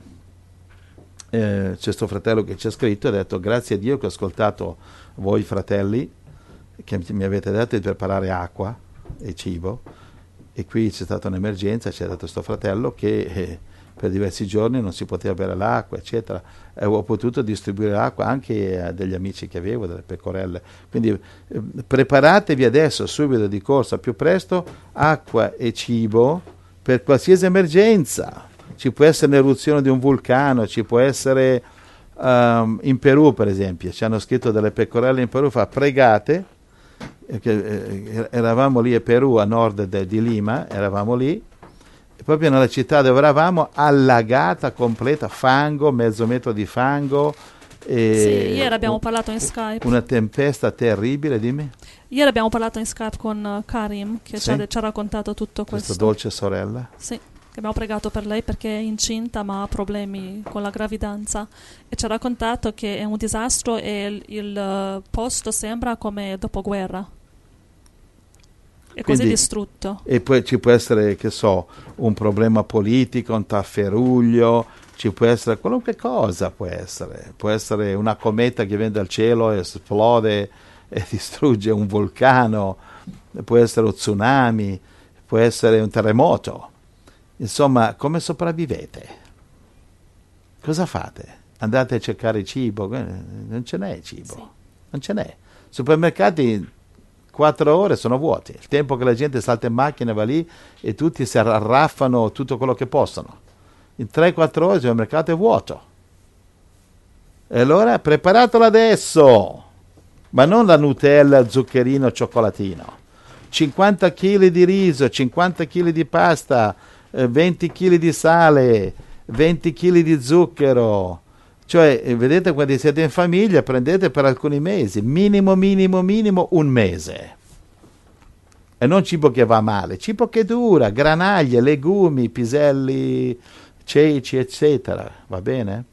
eh, c'è sto fratello che ci ha scritto e ha detto grazie a Dio che ho ascoltato voi fratelli che mi avete detto di preparare acqua e cibo, e qui c'è stata un'emergenza, ci ha detto sto fratello che eh, per diversi giorni non si poteva bere l'acqua, eccetera, e ho potuto distribuire l'acqua anche a degli amici che avevo, delle pecorelle. Quindi eh, preparatevi adesso, subito, di corsa, più presto, acqua e cibo per qualsiasi emergenza. Ci può essere l'eruzione di un vulcano, ci può essere um, in Perù, per esempio, ci hanno scritto delle pecorelle in Perù, fa pregate, eh, che, eh, eravamo lì a Perù, a nord de, di Lima, eravamo lì, proprio nella città dove eravamo, allagata completa, fango, mezzo metro di fango. E sì, ieri abbiamo un, parlato in Skype. Una tempesta terribile, dimmi. Ieri abbiamo parlato in Skype con uh, Karim, che sì? ci, ha, ci ha raccontato tutto questo. Questa dolce sorella. Sì, che abbiamo pregato per lei perché è incinta ma ha problemi con la gravidanza. E ci ha raccontato che è un disastro e il, il uh, posto sembra come dopoguerra. È così Quindi, distrutto. E poi ci può essere, che so, un problema politico, un tafferuglio, ci può essere qualunque cosa, può essere. Può essere una cometa che viene dal cielo e esplode e distrugge un vulcano, può essere un tsunami, può essere un terremoto. Insomma, come sopravvivete? Cosa fate? Andate a cercare cibo? Non ce n'è cibo, sì. Non ce n'è. Supermercati quattro ore sono vuoti, il tempo che la gente salta in macchina va lì e tutti si arraffano tutto quello che possono. In tre quattro ore il supermercato è vuoto. E allora preparatelo adesso, ma non la Nutella, zuccherino, cioccolatino. cinquanta chili di riso, cinquanta chili di pasta, eh, venti chili di sale, venti chili di zucchero. Cioè, vedete, quando siete in famiglia, prendete per alcuni mesi, minimo, minimo, minimo un mese. E non cibo che va male, cibo che dura, granaglie, legumi, piselli, ceci, eccetera, va bene?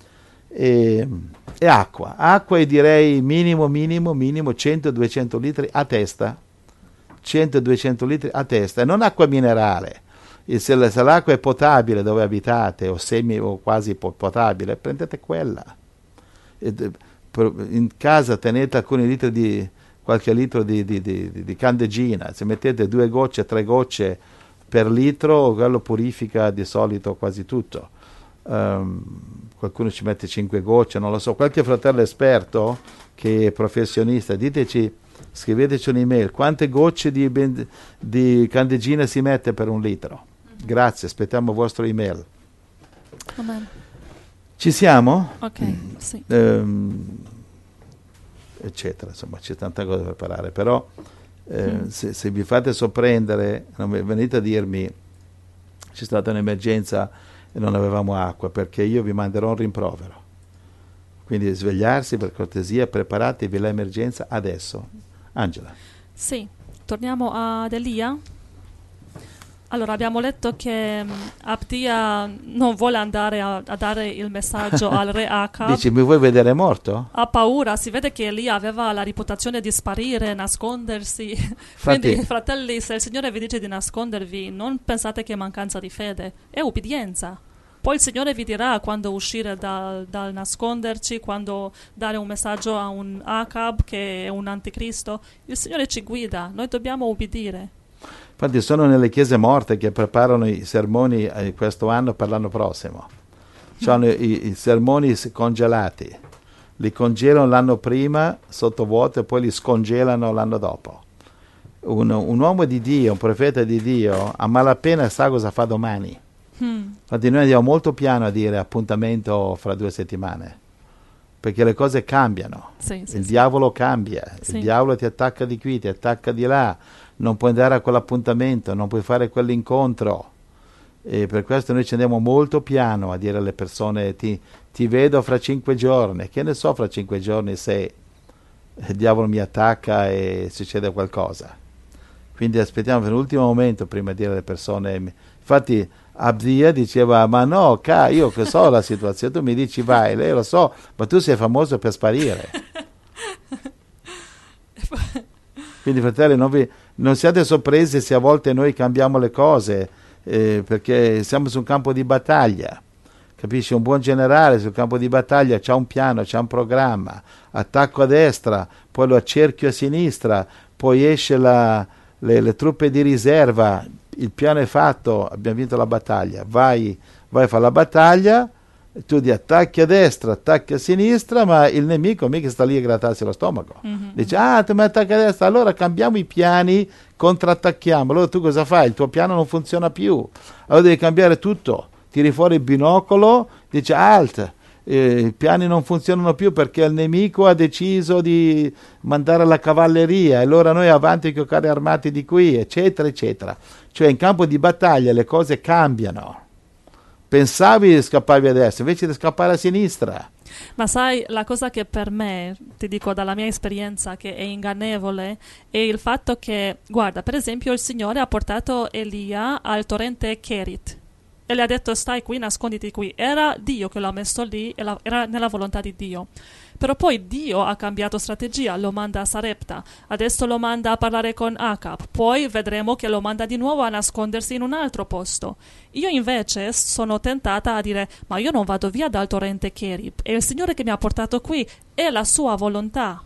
E, e acqua, acqua e direi minimo, minimo, minimo cento duecento litri a testa, cento duecento litri a testa, e non acqua minerale. E se, se l'acqua è potabile dove abitate o semi o quasi potabile, prendete quella. E, in casa tenete alcuni litri di qualche litro di, di, di, di candeggina, se mettete due gocce, tre gocce per litro, quello purifica di solito quasi tutto. Um, qualcuno ci mette cinque gocce, non lo so, qualche fratello esperto che è professionista, diteci, scriveteci un'email, quante gocce di, di candeggina si mette per un litro? Grazie, aspettiamo il vostro email. Amen. Ci siamo? Ok, sì. Ehm, eccetera, insomma, c'è tanta cosa da preparare, però eh, mm. se, se vi fate sorprendere, non venite a dirmi c'è stata un'emergenza e non avevamo acqua, perché io vi manderò un rimprovero. Quindi svegliarsi, per cortesia, preparatevi l'emergenza adesso. Angela. Sì, torniamo ad Elia. Allora, abbiamo letto che um, Abdia non vuole andare a, a dare il messaggio al re Acab. Dici, mi vuoi vedere morto? Ha paura, si vede che Elia aveva la reputazione di sparire, nascondersi. Infatti, quindi, fratelli, se il Signore vi dice di nascondervi, non pensate che è mancanza di fede, è ubbidienza. Poi il Signore vi dirà quando uscire dal, dal nasconderci, quando dare un messaggio a un Acab che è un anticristo. Il Signore ci guida, noi dobbiamo ubbidire. Infatti sono nelle chiese morte che preparano i sermoni eh, questo anno per l'anno prossimo. hanno i, i sermoni congelati, li congelano l'anno prima sottovuoto e poi li scongelano l'anno dopo. Un, un uomo di Dio, un profeta di Dio, a malapena sa cosa fa domani. Mm. Infatti noi andiamo molto piano a dire appuntamento fra due settimane, perché le cose cambiano, sì, sì, il sì. diavolo cambia, sì. il diavolo ti attacca di qui, ti attacca di là, non puoi andare a quell'appuntamento, non puoi fare quell'incontro, e per questo noi ci andiamo molto piano a dire alle persone ti, ti vedo fra cinque giorni, che ne so fra cinque giorni se il diavolo mi attacca e succede qualcosa. Quindi aspettiamo per l'ultimo momento prima di dire alle persone. Infatti Abdia diceva, ma no, ca, io che so la situazione, tu mi dici vai, lei lo so, ma tu sei famoso per sparire. Quindi fratelli, non, vi, non siate sorpresi se a volte noi cambiamo le cose, eh, perché siamo su un campo di battaglia. Capisci? Un buon generale sul campo di battaglia c'ha un piano, c'ha un programma, attacco a destra, poi lo accerchio a sinistra, poi esce la, le, le truppe di riserva, il piano è fatto, abbiamo vinto la battaglia, vai, vai a fare la battaglia, tu ti attacchi a destra, attacchi a sinistra, ma il nemico mica sta lì a grattarsi lo stomaco. Mm-hmm. Dice, ah, tu mi attacchi a destra, allora cambiamo i piani, contrattacchiamo. Allora tu cosa fai? Il tuo piano non funziona più, allora devi cambiare tutto. Tiri fuori il binocolo, dice alt, eh, i piani non funzionano più perché il nemico ha deciso di mandare la cavalleria e allora noi avanti con i carri armati di qui, eccetera, eccetera. Cioè in campo di battaglia le cose cambiano. Pensavi di scapparvi a destra, invece di scappare a sinistra. Ma sai, la cosa che per me, ti dico dalla mia esperienza, che è ingannevole, è il fatto che, guarda, per esempio il Signore ha portato Elia al torrente Kerit e le ha detto stai qui, nasconditi qui. Era Dio che l'ha messo lì, e la, era nella volontà di Dio. Però poi Dio ha cambiato strategia, lo manda a Sarepta, adesso lo manda a parlare con Acab, poi vedremo che lo manda di nuovo a nascondersi in un altro posto. Io invece sono tentata a dire, ma io non vado via dal torrente Kerib, è il Signore che mi ha portato qui, è la sua volontà.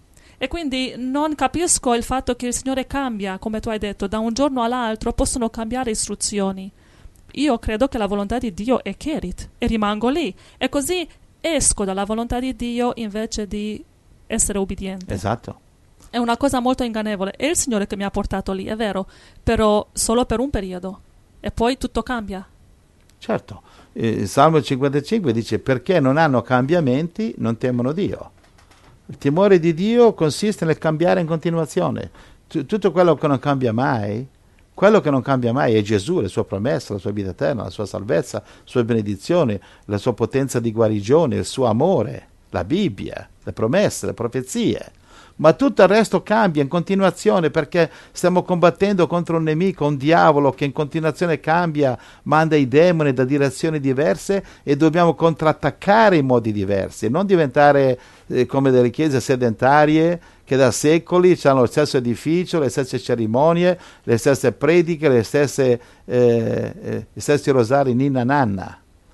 E quindi non capisco il fatto che il Signore cambia, come tu hai detto, da un giorno all'altro possono cambiare istruzioni. Io credo che la volontà di Dio è Kerit e rimango lì, e così esco dalla volontà di Dio invece di essere ubbidiente. Esatto. È una cosa molto ingannevole. È il Signore che mi ha portato lì, è vero, però solo per un periodo e poi tutto cambia. Certo. Il Salmo cinquantacinque dice perché non hanno cambiamenti non temono Dio. Il timore di Dio consiste nel cambiare in continuazione. T- tutto quello che non cambia mai, quello che non cambia mai è Gesù, le sue promesse, la sua vita eterna, la sua salvezza, le sue benedizioni, la sua potenza di guarigione, il suo amore, la Bibbia, le promesse, le profezie. Ma tutto il resto cambia in continuazione perché stiamo combattendo contro un nemico, un diavolo che in continuazione cambia, manda i demoni da direzioni diverse e dobbiamo contrattaccare in modi diversi, non diventare eh, come delle chiese sedentarie che da secoli hanno lo stesso edificio, le stesse cerimonie, le stesse prediche, le stesse, eh, eh, gli stessi rosari ninna nanna.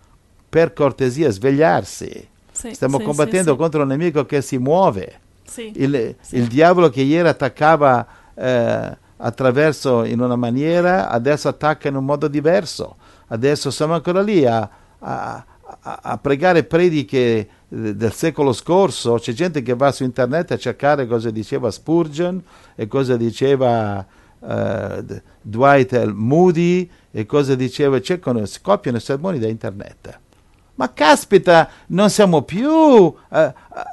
Per cortesia, svegliarsi. Sì, Stiamo sì, combattendo sì, contro un nemico che si muove. Sì, il, sì. il diavolo che ieri attaccava eh, attraverso in una maniera, adesso attacca in un modo diverso. Adesso siamo ancora lì a, a, a, a pregare prediche del secolo scorso. C'è gente che va su internet a cercare cosa diceva Spurgeon e cosa diceva uh, Dwight Moody e cosa diceva, cercano, si copiano i sermoni da internet. Ma caspita, non siamo più uh, uh,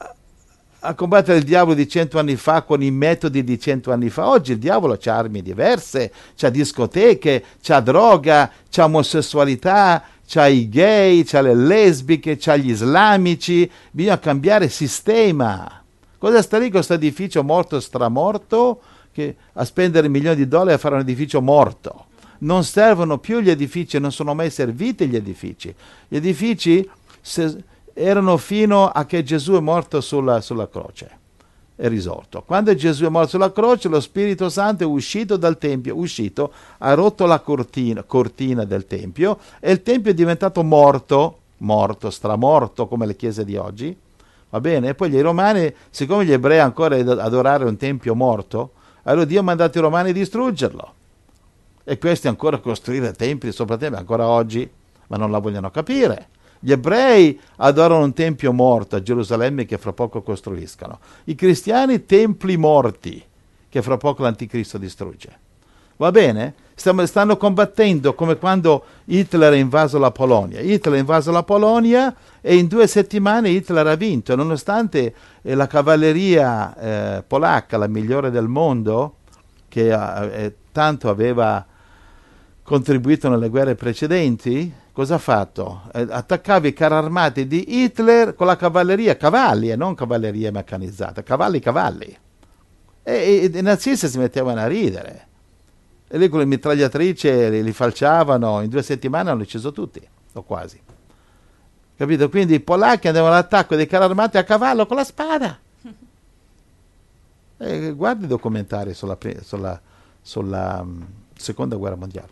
a combattere il diavolo di cento anni fa con i metodi di cento anni fa. Oggi il diavolo ha armi diverse, c'ha discoteche, c'ha droga, c'ha omosessualità, c'ha i gay, c'ha le lesbiche, c'ha gli islamici. Bisogna cambiare sistema. Cosa sta lì con questo edificio morto stramorto che a spendere milioni di dollari a fare un edificio morto? Non servono più gli edifici, non sono mai serviti gli edifici. Gli edifici se, erano fino a che Gesù è morto sulla, sulla croce, è risorto. Quando Gesù è morto sulla croce, lo Spirito Santo è uscito dal Tempio, uscito, ha rotto la cortina, cortina del Tempio e il Tempio è diventato morto, morto, stramorto come le chiese di oggi, va bene? E poi gli romani, siccome gli ebrei ancora adorare un Tempio morto, allora Dio ha mandato i romani a distruggerlo. E questi ancora costruire templi sopra templi, ancora oggi, ma non la vogliono capire. Gli ebrei adorano un tempio morto a Gerusalemme che fra poco costruiscono. I cristiani templi morti che fra poco l'anticristo distrugge. Va bene? Stiamo, stanno combattendo come quando Hitler ha invaso la Polonia. Hitler ha invaso la Polonia e in due settimane Hitler ha vinto, nonostante eh, la cavalleria eh, polacca, la migliore del mondo, che eh, tanto aveva contribuito nelle guerre precedenti, cosa ha fatto? Eh, attaccava i carri armati di Hitler con la cavalleria, cavalli e non cavalleria meccanizzata, cavalli, cavalli. E, e, e i nazisti si mettevano a ridere. E lì con le mitragliatrici li, li falciavano, in due settimane hanno ucciso tutti, o quasi. Capito? Quindi i polacchi andavano all'attacco dei carri armati a cavallo con la spada. E guardi i documentari sulla, sulla, sulla um, seconda guerra mondiale.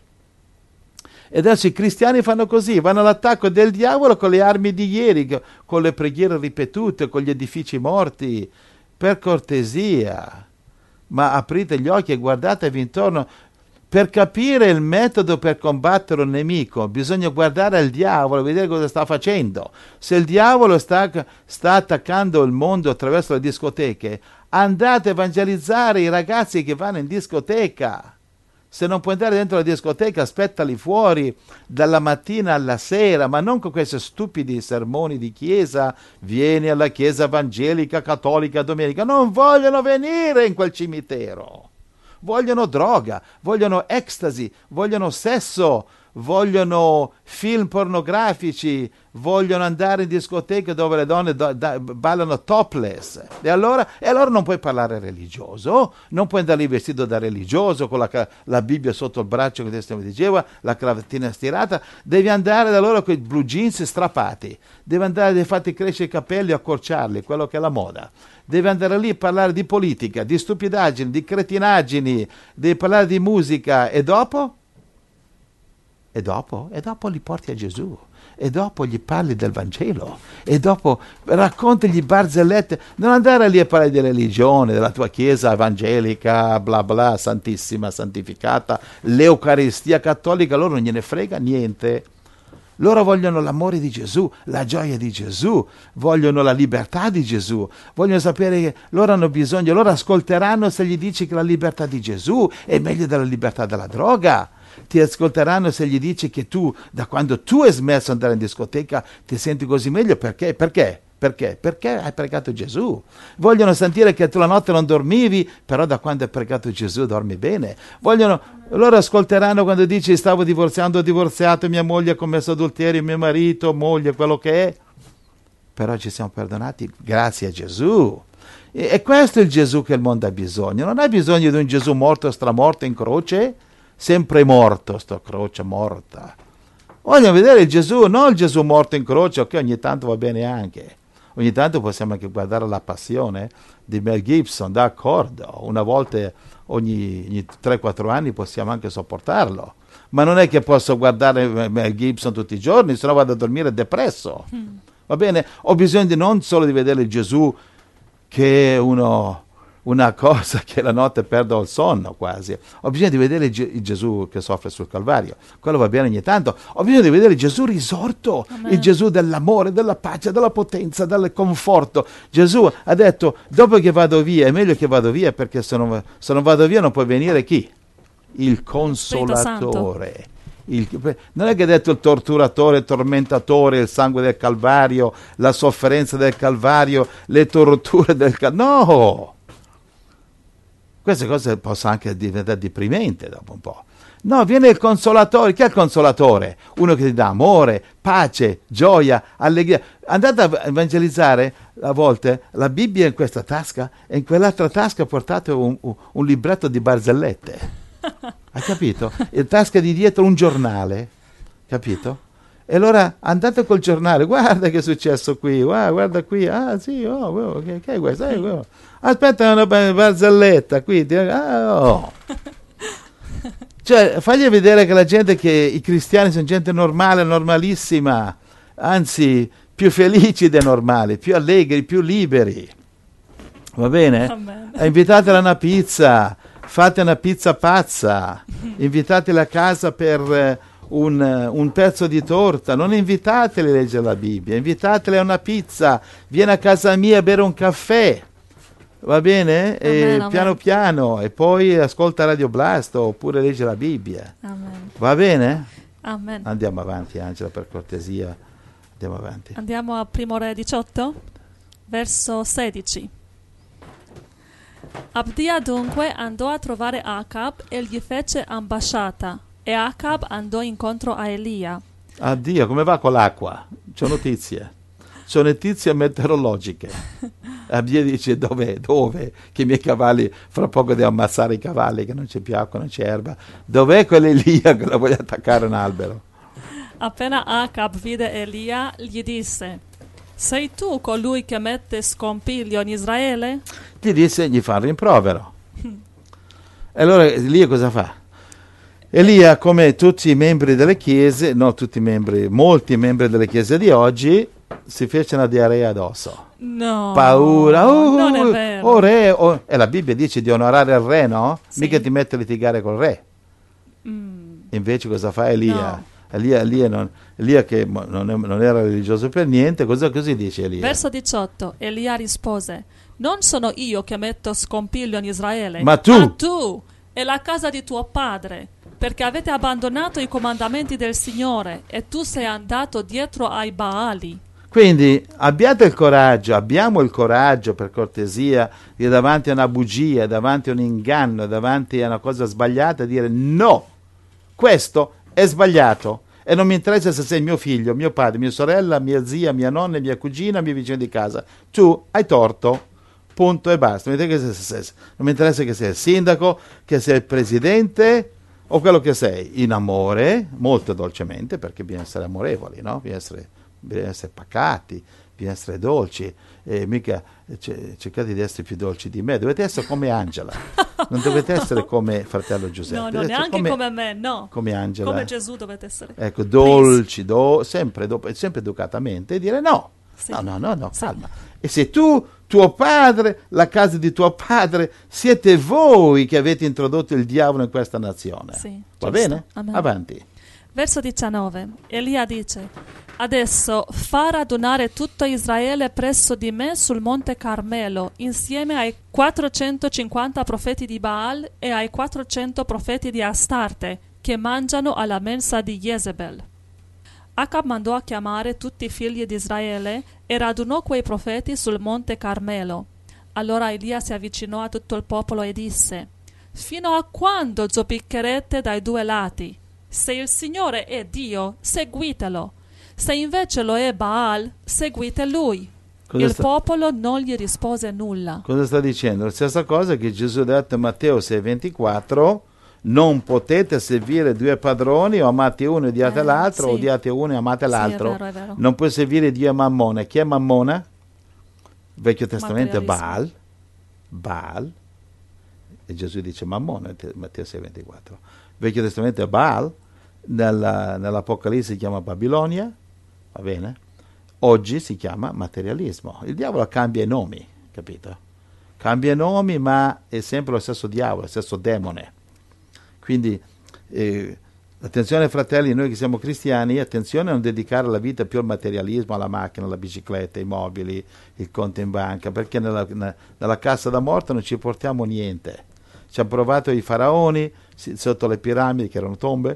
E adesso i cristiani fanno così, vanno all'attacco del diavolo con le armi di ieri, con le preghiere ripetute, con gli edifici morti. Per cortesia, ma aprite gli occhi e guardatevi intorno. Per capire il metodo per combattere un nemico bisogna guardare al diavolo e vedere cosa sta facendo. Se il diavolo sta, sta attaccando il mondo attraverso le discoteche, andate a evangelizzare i ragazzi che vanno in discoteca. Se non puoi andare dentro la discoteca, aspettali fuori dalla mattina alla sera, ma non con questi stupidi sermoni di chiesa. Vieni alla chiesa evangelica, cattolica, domenica. Non vogliono venire in quel cimitero. Vogliono droga, vogliono ecstasy, vogliono sesso, vogliono film pornografici, vogliono andare in discoteche dove le donne do, da, ballano topless. E allora, e allora non puoi parlare religioso, non puoi andare lì vestito da religioso, con la, la Bibbia sotto il braccio, come ti diceva, la cravattina stirata. Devi andare da loro con i blue jeans strappati, devi andare, devi farti crescere i capelli o accorciarli, quello che è la moda. Devi andare lì a parlare di politica, di stupidaggini, di cretinaggini, devi parlare di musica e dopo? E dopo? E dopo li porti a Gesù. E dopo gli parli del Vangelo. E dopo raccontagli barzellette. Non andare lì a parlare di religione, della tua chiesa evangelica, bla bla, santissima, santificata, l'Eucaristia cattolica, loro non gliene frega niente. Loro vogliono l'amore di Gesù, la gioia di Gesù, vogliono la libertà di Gesù, vogliono sapere che loro hanno bisogno, loro ascolteranno se gli dici che la libertà di Gesù è meglio della libertà della droga. Ti ascolteranno se gli dici che tu, da quando tu hai smesso di andare in discoteca, ti senti così meglio. Perché? Perché? Perché? Perché hai pregato Gesù. Vogliono sentire che tu la notte non dormivi, però da quando hai pregato Gesù dormi bene. Vogliono, loro ascolteranno quando dici stavo divorziando, ho divorziato, mia moglie ha commesso adulterio, mio marito, moglie, quello che è. Però ci siamo perdonati grazie a Gesù. E, e questo è il Gesù che il mondo ha bisogno. Non ha bisogno di un Gesù morto, stramorto in croce, sempre morto, sto croce morta. Vogliono vedere il Gesù, non il Gesù morto in croce, che ogni tanto va bene anche. Ogni tanto possiamo anche guardare La Passione di Mel Gibson, d'accordo, una volta ogni, ogni tre quattro anni possiamo anche sopportarlo, ma non è che posso guardare Mel Gibson tutti i giorni, se no vado a dormire depresso. Mm. Va bene? Ho bisogno di non solo di vedere il Gesù che è uno... una cosa che la notte perdo il sonno quasi. Ho bisogno di vedere il, Ge- il Gesù che soffre sul Calvario. Quello va bene ogni tanto. Ho bisogno di vedere il Gesù risorto, Amen. Il Gesù dell'amore, della pace, della potenza, del conforto. Gesù ha detto, dopo che vado via, è meglio che vado via, perché se non, se non vado via non può venire chi? Il Consolatore. Il, non è che ha detto il torturatore, il tormentatore, il sangue del Calvario, la sofferenza del Calvario, le torture del Calvario. No! Queste cose possono anche diventare deprimente dopo un po'. No, viene il Consolatore. Chi è il Consolatore? Uno che ti dà amore, pace, gioia, allegria. Andate a evangelizzare a volte la Bibbia in questa tasca e in quell'altra tasca portate un, un, un libretto di barzellette. Hai capito? In tasca di dietro un giornale. Capito? E allora andate col giornale, guarda che è successo qui, guarda, guarda qui, ah sì, oh, oh, che, che è questo? Eh, oh. Aspetta una barzelletta qui, ah, oh. Cioè, fagli vedere che la gente, che i cristiani sono gente normale, normalissima, anzi più felici dei normali, più allegri, più liberi, va bene? Invitatela a una pizza, fate una pizza pazza, invitatela a casa per... un, un pezzo di torta, non invitateli a leggere la Bibbia, invitateli a una pizza, vieni a casa mia a bere un caffè, va bene? Amen, e amen. piano piano, e poi ascolta Radio Blast oppure legge la Bibbia, Amen. va bene? Amen. Andiamo avanti, Angela, per cortesia, andiamo avanti. Andiamo a Primo Re diciotto, verso sedici. Abdia dunque andò a trovare Acab e gli fece ambasciata, e Acab andò incontro a Elia. Addio, come va con l'acqua? C'ho notizie, c'ho notizie meteorologiche. Abdia dice dove, dove? Che i miei cavalli, fra poco devo ammazzare i cavalli, che non c'è più acqua, non c'è erba. Dov'è quell'Elia che la voglio attaccare a un albero? Appena Acab vide Elia, gli disse: sei tu colui che mette scompiglio in Israele? Gli disse, gli fa un rimprovero. E allora Elia cosa fa? Elia, come tutti i membri delle chiese, no tutti i membri, molti membri delle chiese di oggi, si fece una diarrea addosso. No, Paura, oh, non è vero. oh re, oh. E la Bibbia dice di onorare il re, no? Sì. Mica ti mette a litigare col re. Mm, Invece cosa fa Elia? No. Elia, Elia, non, Elia che mo- non, è- non era religioso per niente, cosa così dice Elia? Verso diciotto, Elia rispose: non sono io che metto scompiglio in Israele, Ma tu. ma tu e la casa di tuo padre, perché avete abbandonato i comandamenti del Signore e tu sei andato dietro ai Baali. Quindi abbiate il coraggio, abbiamo il coraggio, per cortesia, di davanti a una bugia, davanti a un inganno, davanti a una cosa sbagliata, dire no, questo è sbagliato e non mi interessa se sei mio figlio, mio padre, mia sorella, mia zia, mia nonna, mia cugina, mio vicino di casa. Tu hai torto, punto e basta. Non mi interessa, se sei, non mi interessa che sei il sindaco, che sei il presidente o quello che sei, in amore, molto dolcemente, perché bisogna essere amorevoli, no? Bisogna essere, bisogna essere pacati, bisogna essere dolci, e mica c- cercate di essere più dolci di me, dovete essere come Angela, non dovete essere come fratello Giuseppe, No, no, dovete essere neanche come, me, no. come Angela, Come Gesù dovete essere. ecco, dolci, do, sempre, do, sempre educatamente, e dire no, Sì. no, no, no, no, Sì. calma. E se tu, tuo padre, la casa di tuo padre, siete voi che avete introdotto il diavolo in questa nazione. Sì, Va giusto. bene? Amen. Avanti. Verso diciannove, Elia dice: adesso fa radunare tutto Israele presso di me sul monte Carmelo, insieme ai quattrocentocinquanta profeti di Baal e ai quattrocento profeti di Astarte, che mangiano alla mensa di Jezebel. Acab mandò a chiamare tutti i figli di Israele e radunò quei profeti sul monte Carmelo. Allora Elia si avvicinò a tutto il popolo e disse: fino a quando zoppiccherete dai due lati? Se il Signore è Dio, seguitelo. Se invece lo è Baal, seguite lui. Cosa Il sta- popolo non gli rispose nulla. Cosa sta dicendo? La stessa cosa che Gesù ha detto in Matteo sei ventiquattro, non potete servire due padroni, o amate uno e odiate Eh, l'altro, sì. o odiate uno e amate Sì, l'altro. è vero, è vero. Non puoi servire Dio e Mammona. Chi è Mammona? Vecchio Testamento è Baal. Materialismo. Baal. E Gesù dice Mammona, in te- Matteo sei ventiquattro. Vecchio Testamento è Baal, nella, nell'Apocalisse si chiama Babilonia, va bene? Oggi si chiama materialismo. Il diavolo cambia i nomi, capito? Cambia i nomi, ma è sempre lo stesso diavolo, lo stesso demone. Quindi, eh, attenzione fratelli, noi che siamo cristiani, attenzione a non dedicare la vita più al materialismo, alla macchina, alla bicicletta, ai mobili, il conto in banca, perché nella, ne- nella cassa da morte non ci portiamo niente. Ci hanno provato i faraoni, si- sotto le piramidi, che erano tombe,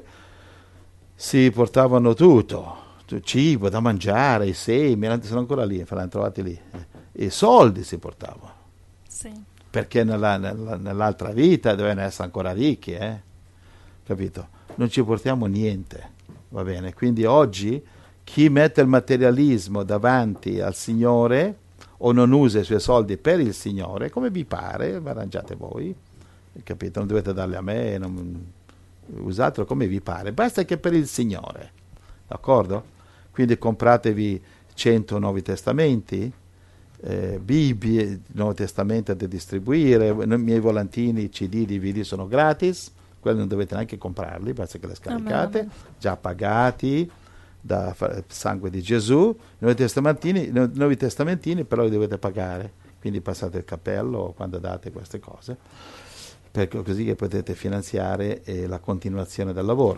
si portavano tutto, tu- cibo da mangiare, i semi, sono ancora lì, l'hanno trovati lì, eh, i soldi si portavano, Sì. perché nella, nella- nell'altra vita dovevano essere ancora ricchi, eh? Capito? Non ci portiamo niente, va bene? Quindi oggi chi mette il materialismo davanti al Signore o non usa i suoi soldi per il Signore, come vi pare, vi arrangiate voi, capito? Non dovete darli a me, non, usatelo come vi pare, basta che per il Signore, d'accordo? Quindi compratevi cento Nuovi Testamenti, eh, Bibbie, Nuovo Testamento da distribuire, i miei volantini, C D, D V D sono gratis, quelli non dovete neanche comprarli, basta che li scaricate, Amen. già pagati da fa- sangue di Gesù. I Nuovi Testamentini, no- Nuovi Testamentini però li dovete pagare, quindi passate il cappello quando date queste cose, per, così che potete finanziare eh, la continuazione del lavoro.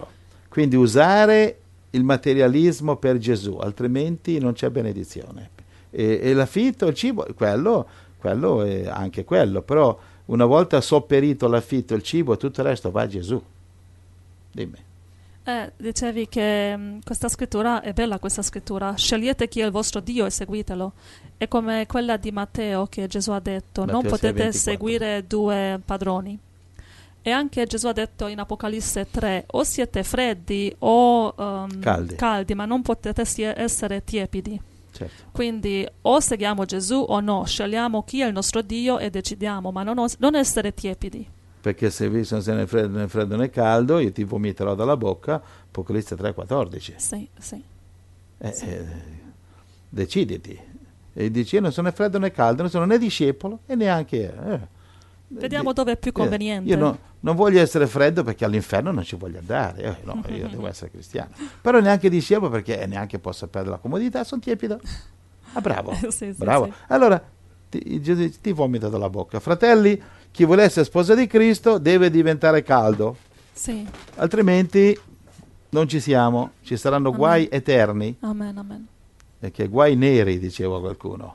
Quindi usare il materialismo per Gesù, altrimenti non c'è benedizione. E, e l'affitto, il cibo, quello, quello è anche quello, però una volta sopperito l'affitto, il cibo e tutto il resto va a Gesù. Dimmi. Eh, dicevi che mh, questa scrittura è bella, questa scrittura. Scegliete chi è il vostro Dio e seguitelo. È come quella di Matteo che Gesù ha detto, Matteo non potete sei ventiquattro. seguire due padroni. E anche Gesù ha detto in Apocalisse tre, o siete freddi o um, Caldi. caldi, ma non potete sie- essere tiepidi. Certo. Quindi o seguiamo Gesù o no, scegliamo chi è il nostro Dio e decidiamo, ma non, os- non essere tiepidi. Perché se vi sono né freddo né freddo né caldo, io ti vomiterò dalla bocca, Apocalisse tre quattordici. Sì, sì. Eh, Sì. eh, deciditi. E dici, io non sono né freddo né caldo, non sono né discepolo e neanche... Eh. Vediamo dove è più conveniente. Io no, non voglio essere freddo perché all'inferno non ci voglio andare. Eh, no, io devo essere cristiano. Però neanche discepolo perché neanche posso perdere la comodità, sono tiepido. Ah, bravo, Sì, sì, bravo. sì. Allora, ti, Gesù ti vomita dalla bocca. Fratelli, chi vuole essere sposa di Cristo deve diventare caldo, Sì. altrimenti non ci siamo, ci saranno Amen. guai eterni, Amen, amen. perché guai neri, diceva qualcuno.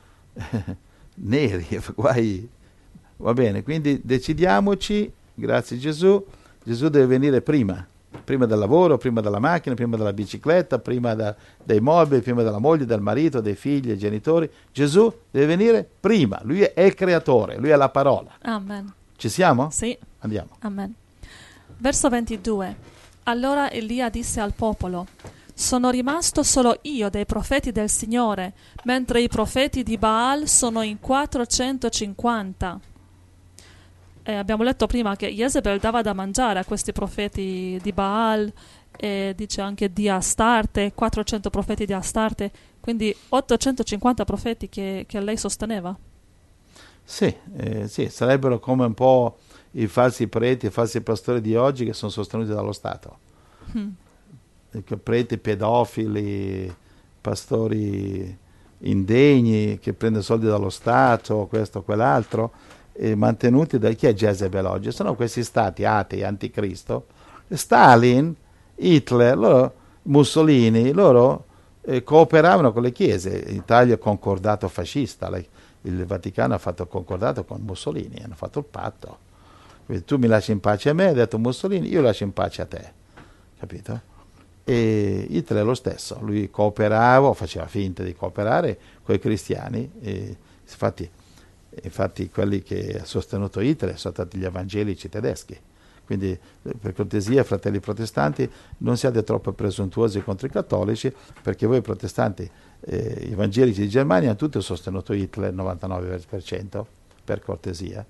Neri, guai... Va bene, quindi decidiamoci, grazie Gesù, Gesù deve venire prima, prima del lavoro, prima della macchina, prima della bicicletta, prima da, dei mobili, prima della moglie, del marito, dei figli, dei genitori. Gesù deve venire prima, lui è il creatore, lui è la parola. Amen. Ci siamo? Sì. Andiamo. Amen. Verso ventidue. Allora Elia disse al popolo, sono rimasto solo io dei profeti del Signore, mentre i profeti di Baal sono in quattrocentocinquanta. Eh, abbiamo letto prima che Jezebel dava da mangiare a questi profeti di Baal, e dice anche di Astarte, quattrocento profeti di Astarte, quindi ottocentocinquanta profeti che, che lei sosteneva. Sì, eh, sì, sarebbero come un po' i falsi preti, i falsi pastori di oggi che sono sostenuti dallo Stato. Mm. Preti pedofili, pastori indegni che prendono soldi dallo Stato, questo o quell'altro, e mantenuti da chi è Jezebel oggi? Sono questi stati atei, anticristo. Stalin, Hitler, loro, Mussolini, loro eh, cooperavano con le chiese. In Italia concordato fascista, le, il Vaticano ha fatto concordato con Mussolini, hanno fatto il patto. Quindi tu mi lasci in pace a me, ha detto Mussolini, io lascio in pace a te, capito? E Hitler lo stesso, lui cooperava o faceva finta di cooperare con i cristiani, e infatti, infatti quelli che ha sostenuto Hitler sono stati gli evangelici tedeschi. Quindi per cortesia, fratelli protestanti, non siate troppo presuntuosi contro i cattolici, perché voi protestanti, eh, evangelici di Germania, hanno tutti sostenuto Hitler, il novantanove per cento, per cortesia.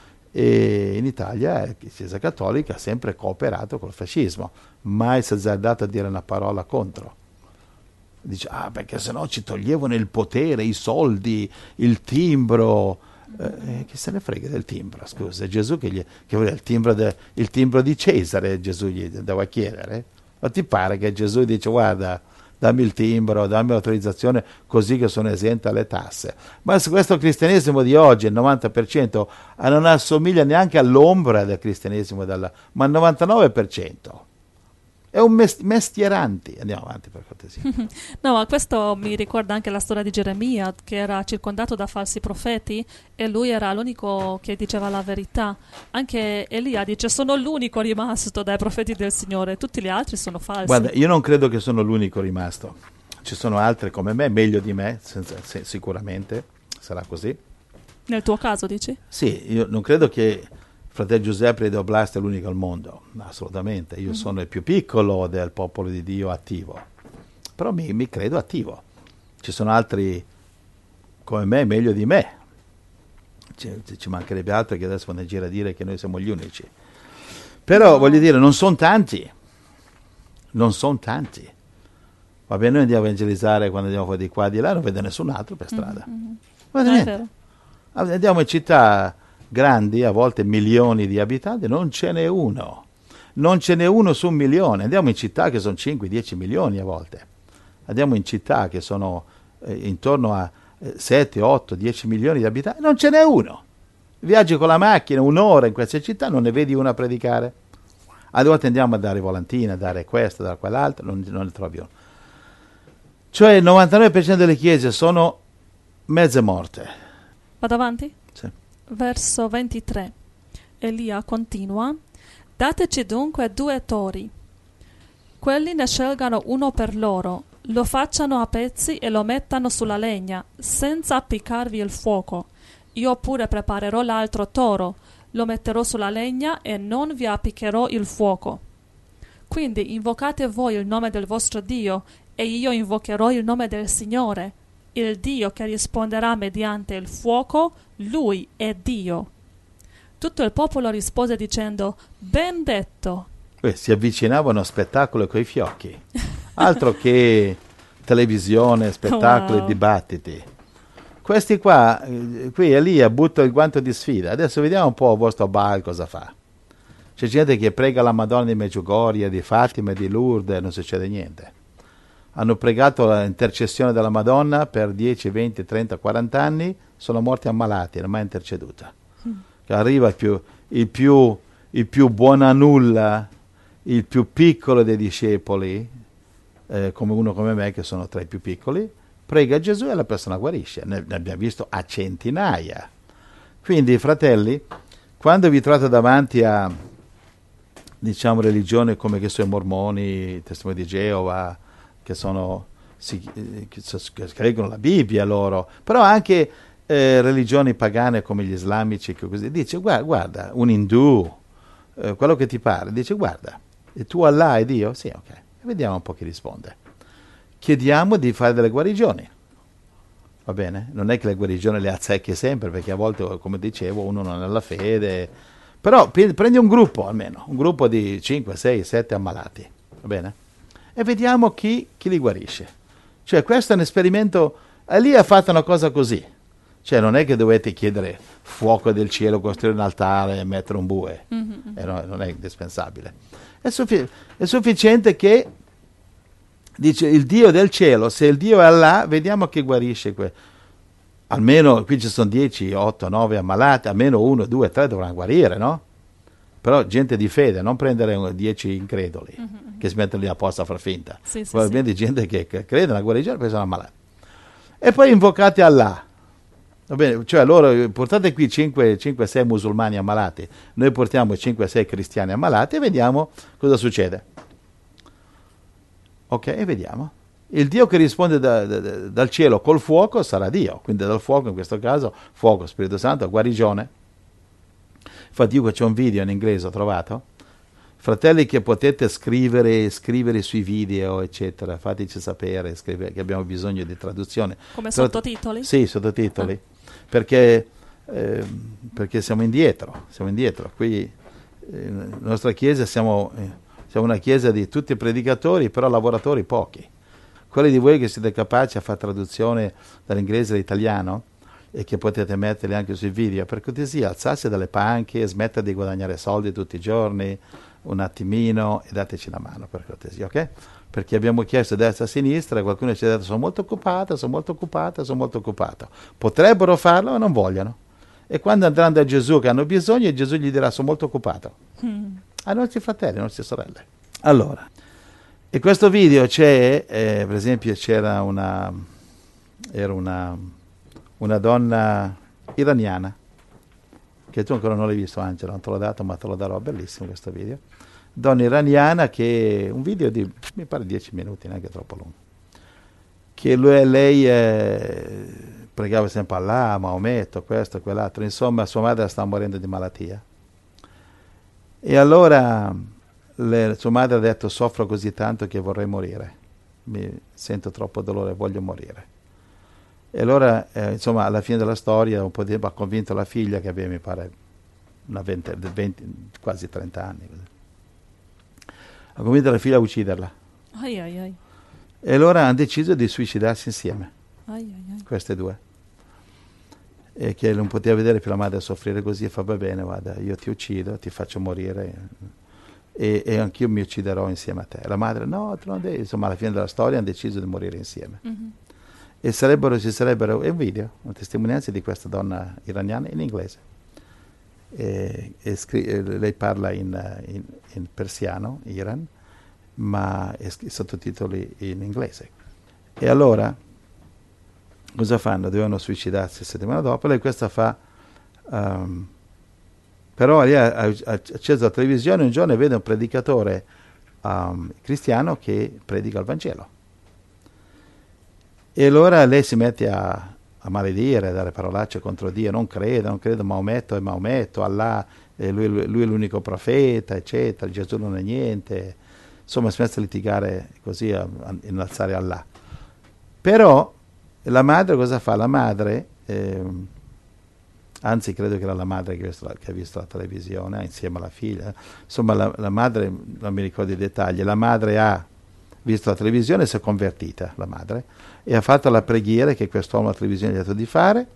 E in Italia la Chiesa Cattolica ha sempre cooperato col fascismo, mai si è azzardato a dire una parola contro. Dice, ah, perché sennò ci toglievano il potere, i soldi, il timbro. Eh, chi se ne frega del timbro? Scusa, Gesù che, gli, che voleva il timbro, de, il timbro di Cesare, Gesù gli doveva chiedere? Ma ti pare che Gesù dice, guarda, dammi il timbro, dammi l'autorizzazione così che sono esente alle tasse? Ma su questo cristianesimo di oggi, il novanta per cento, non assomiglia neanche all'ombra del cristianesimo, della, ma il novantanove per cento. È un mest- mestieranti. Andiamo avanti per cortesia. No, ma questo mi ricorda anche la storia di Geremia, che era circondato da falsi profeti e lui era l'unico che diceva la verità. Anche Elia dice, sono l'unico rimasto dai profeti del Signore, tutti gli altri sono falsi. Guarda, io non credo che sono l'unico rimasto. Ci sono altri come me, meglio di me, senza, se, sicuramente sarà così. Nel tuo caso, dici? Sì, io non credo che fratello Giuseppe di Oblast è l'unico al mondo, assolutamente. Io mm-hmm. sono il più piccolo del popolo di Dio attivo, però mi, mi credo attivo. Ci sono altri come me, meglio di me. Ci, ci mancherebbe altro che adesso vanno a girare a dire che noi siamo gli unici. Però no. Voglio dire, non sono tanti, non sono tanti. Va bene, noi andiamo a evangelizzare quando andiamo di qua di là, non vedo nessun altro per strada. Mm-hmm. Va bene. Andiamo in città grandi, a volte milioni di abitanti, non ce n'è uno, non ce n'è uno su un milione. Andiamo in città che sono cinque dieci milioni a volte, andiamo in città che sono eh, intorno a eh, sette, otto, dieci milioni di abitanti, non ce n'è uno. Viaggi con la macchina un'ora in queste città, non ne vedi una a predicare. alle volte andiamo a dare volantine, a dare questo, a dare quell'altro, non, non ne trovi uno. Cioè il novantanove per cento delle chiese sono mezze morte. Vado avanti? Sì. Verso ventitré. Elia continua: dateci dunque due tori. Quelli ne scelgano uno per loro, lo facciano a pezzi e lo mettano sulla legna, senza appiccarvi il fuoco. Io pure preparerò l'altro toro, lo metterò sulla legna e non vi appiccherò il fuoco. Quindi invocate voi il nome del vostro Dio, e io invocherò il nome del Signore, il Dio che risponderà mediante il fuoco, Lui è Dio. Tutto il popolo rispose dicendo: ben detto. Beh, si avvicinava uno spettacolo coi fiocchi, altro che televisione, spettacoli, Wow. dibattiti. Questi qua, eh, qui Elia butta il guanto di sfida. Adesso vediamo un po' il vostro Baal cosa fa. C'è gente che prega la Madonna di Medjugorje, di Fatima, di Lourdes e non succede niente. Hanno pregato l'intercessione della Madonna per dieci, venti, trenta, quaranta anni, sono morti ammalati, non è mai interceduta. Mm. Arriva il più, il più, il più buona nulla, il più piccolo dei discepoli, eh, come uno come me che sono tra i più piccoli, prega Gesù e la persona guarisce. Ne, ne abbiamo visto a centinaia. Quindi, fratelli, quando vi trovate davanti a, diciamo, religioni come che sono i mormoni, i testimoni di Geova, che sono si, che, che leggono la Bibbia loro, però anche eh, religioni pagane come gli islamici, che così dice: guarda, guarda un indù, eh, quello che ti pare, dice: guarda, e tu Allah è Dio? Sì, ok. Vediamo un po' chi risponde. Chiediamo di fare delle guarigioni, va bene? Non è che le guarigioni le azzecchi sempre, perché a volte, come dicevo, uno non ha la fede, però prendi un gruppo almeno, un gruppo di cinque, sei, sette ammalati, va bene? E vediamo chi, chi li guarisce. Cioè questo è un esperimento. Elia ha fatto una cosa così, cioè non è che dovete chiedere fuoco del cielo, costruire un altare e mettere un bue, mm-hmm. eh, no, non è indispensabile. È, suffi- è sufficiente che dice il Dio del cielo, se il Dio è Allah, vediamo chi guarisce. Que- almeno qui ci sono dieci, otto, nove ammalati, almeno uno, due, tre dovranno guarire, no? Però gente di fede, non prendere dieci increduli mm-hmm. che si mettono lì apposta a far finta. Sì, sì, probabilmente sì. gente che, che crede nella guarigione, poi sono ammalati. E poi invocate Allah. Va bene, cioè loro portate qui cinque sei musulmani ammalati, noi portiamo cinque sei cristiani ammalati e vediamo cosa succede. Ok, e vediamo. Il Dio che risponde da, da, dal cielo col fuoco sarà Dio, quindi dal fuoco in questo caso, fuoco, Spirito Santo, guarigione. Infatti io c'è un video in inglese, ho trovato. Fratelli che potete scrivere, scrivere sui video, eccetera, fateci sapere, scrivere, che abbiamo bisogno di traduzione. Come sottotitoli? Sì, sottotitoli, ah. perché, eh, perché siamo indietro, siamo indietro. Qui eh, nella nostra chiesa siamo, eh, siamo una chiesa di tutti predicatori, però lavoratori pochi. Quelli di voi che siete capaci a fare traduzione dall'inglese all'italiano, e che potete metterli anche sui video, per cortesia alzarsi dalle panche, smettere di guadagnare soldi tutti i giorni, un attimino, e dateci la mano per cortesia, ok? Perché abbiamo chiesto a destra e a sinistra e qualcuno ci ha detto: sono molto occupato, sono molto occupato, sono molto occupato. Potrebbero farlo ma non vogliono. E quando andranno da Gesù che hanno bisogno, Gesù gli dirà: sono molto occupato. Mm. Ai nostri fratelli, alle nostre sorelle. Allora, in questo video c'è, eh, per esempio, c'era una, era una, una donna iraniana, che tu ancora non l'hai visto, Angelo, non te l'ho dato, ma te lo darò, bellissimo questo video. Donna iraniana che, un video di, mi pare dieci minuti, neanche troppo lungo, che lui, lei eh, pregava sempre Allah, Maometto, questo, quell'altro, insomma sua madre stava morendo di malattia. E allora le, sua madre ha detto: soffro così tanto che vorrei morire, mi sento troppo dolore, voglio morire. E allora, eh, insomma, alla fine della storia un po' di tempo ha convinto la figlia, che aveva, mi pare, una venti, venti, quasi trenta anni, così. Ha convinto la figlia a ucciderla. Ai, ai, ai. E allora hanno deciso di suicidarsi insieme, ai, ai, ai. queste due. E che non poteva vedere più la madre soffrire così, e fa: va bene, guarda, io ti uccido, ti faccio morire, e, e anch'io mi ucciderò insieme a te. La madre: no, tu non devi. Insomma, alla fine della storia hanno deciso di morire insieme. Mm-hmm. E sarebbero, ci sarebbero, è un video, una testimonianza di questa donna iraniana in inglese. e, e scri- e lei parla in, in, in persiano, Iran, ma è i sottotitoli in inglese. E allora cosa fanno? Dovevano suicidarsi la settimana dopo. Lei questa fa um, però lei ha, ha acceso la televisione un giorno e vede un predicatore um, cristiano che predica il Vangelo, e allora lei si mette a a maledire, a dare parolacce contro Dio, non credo, non credo, Maometto è Maometto, Allah, eh, lui, lui è l'unico profeta, eccetera, Gesù non è niente, insomma si mette a litigare così, a, a innalzare Allah. Però la madre cosa fa? La madre, eh, anzi credo che era la madre che ha visto la, che ha visto la televisione, insieme alla figlia, insomma la, la madre, non mi ricordo i dettagli, la madre ha visto la televisione e si è convertita, la madre, e ha fatto la preghiera che quest'uomo alla televisione gli ha detto di fare,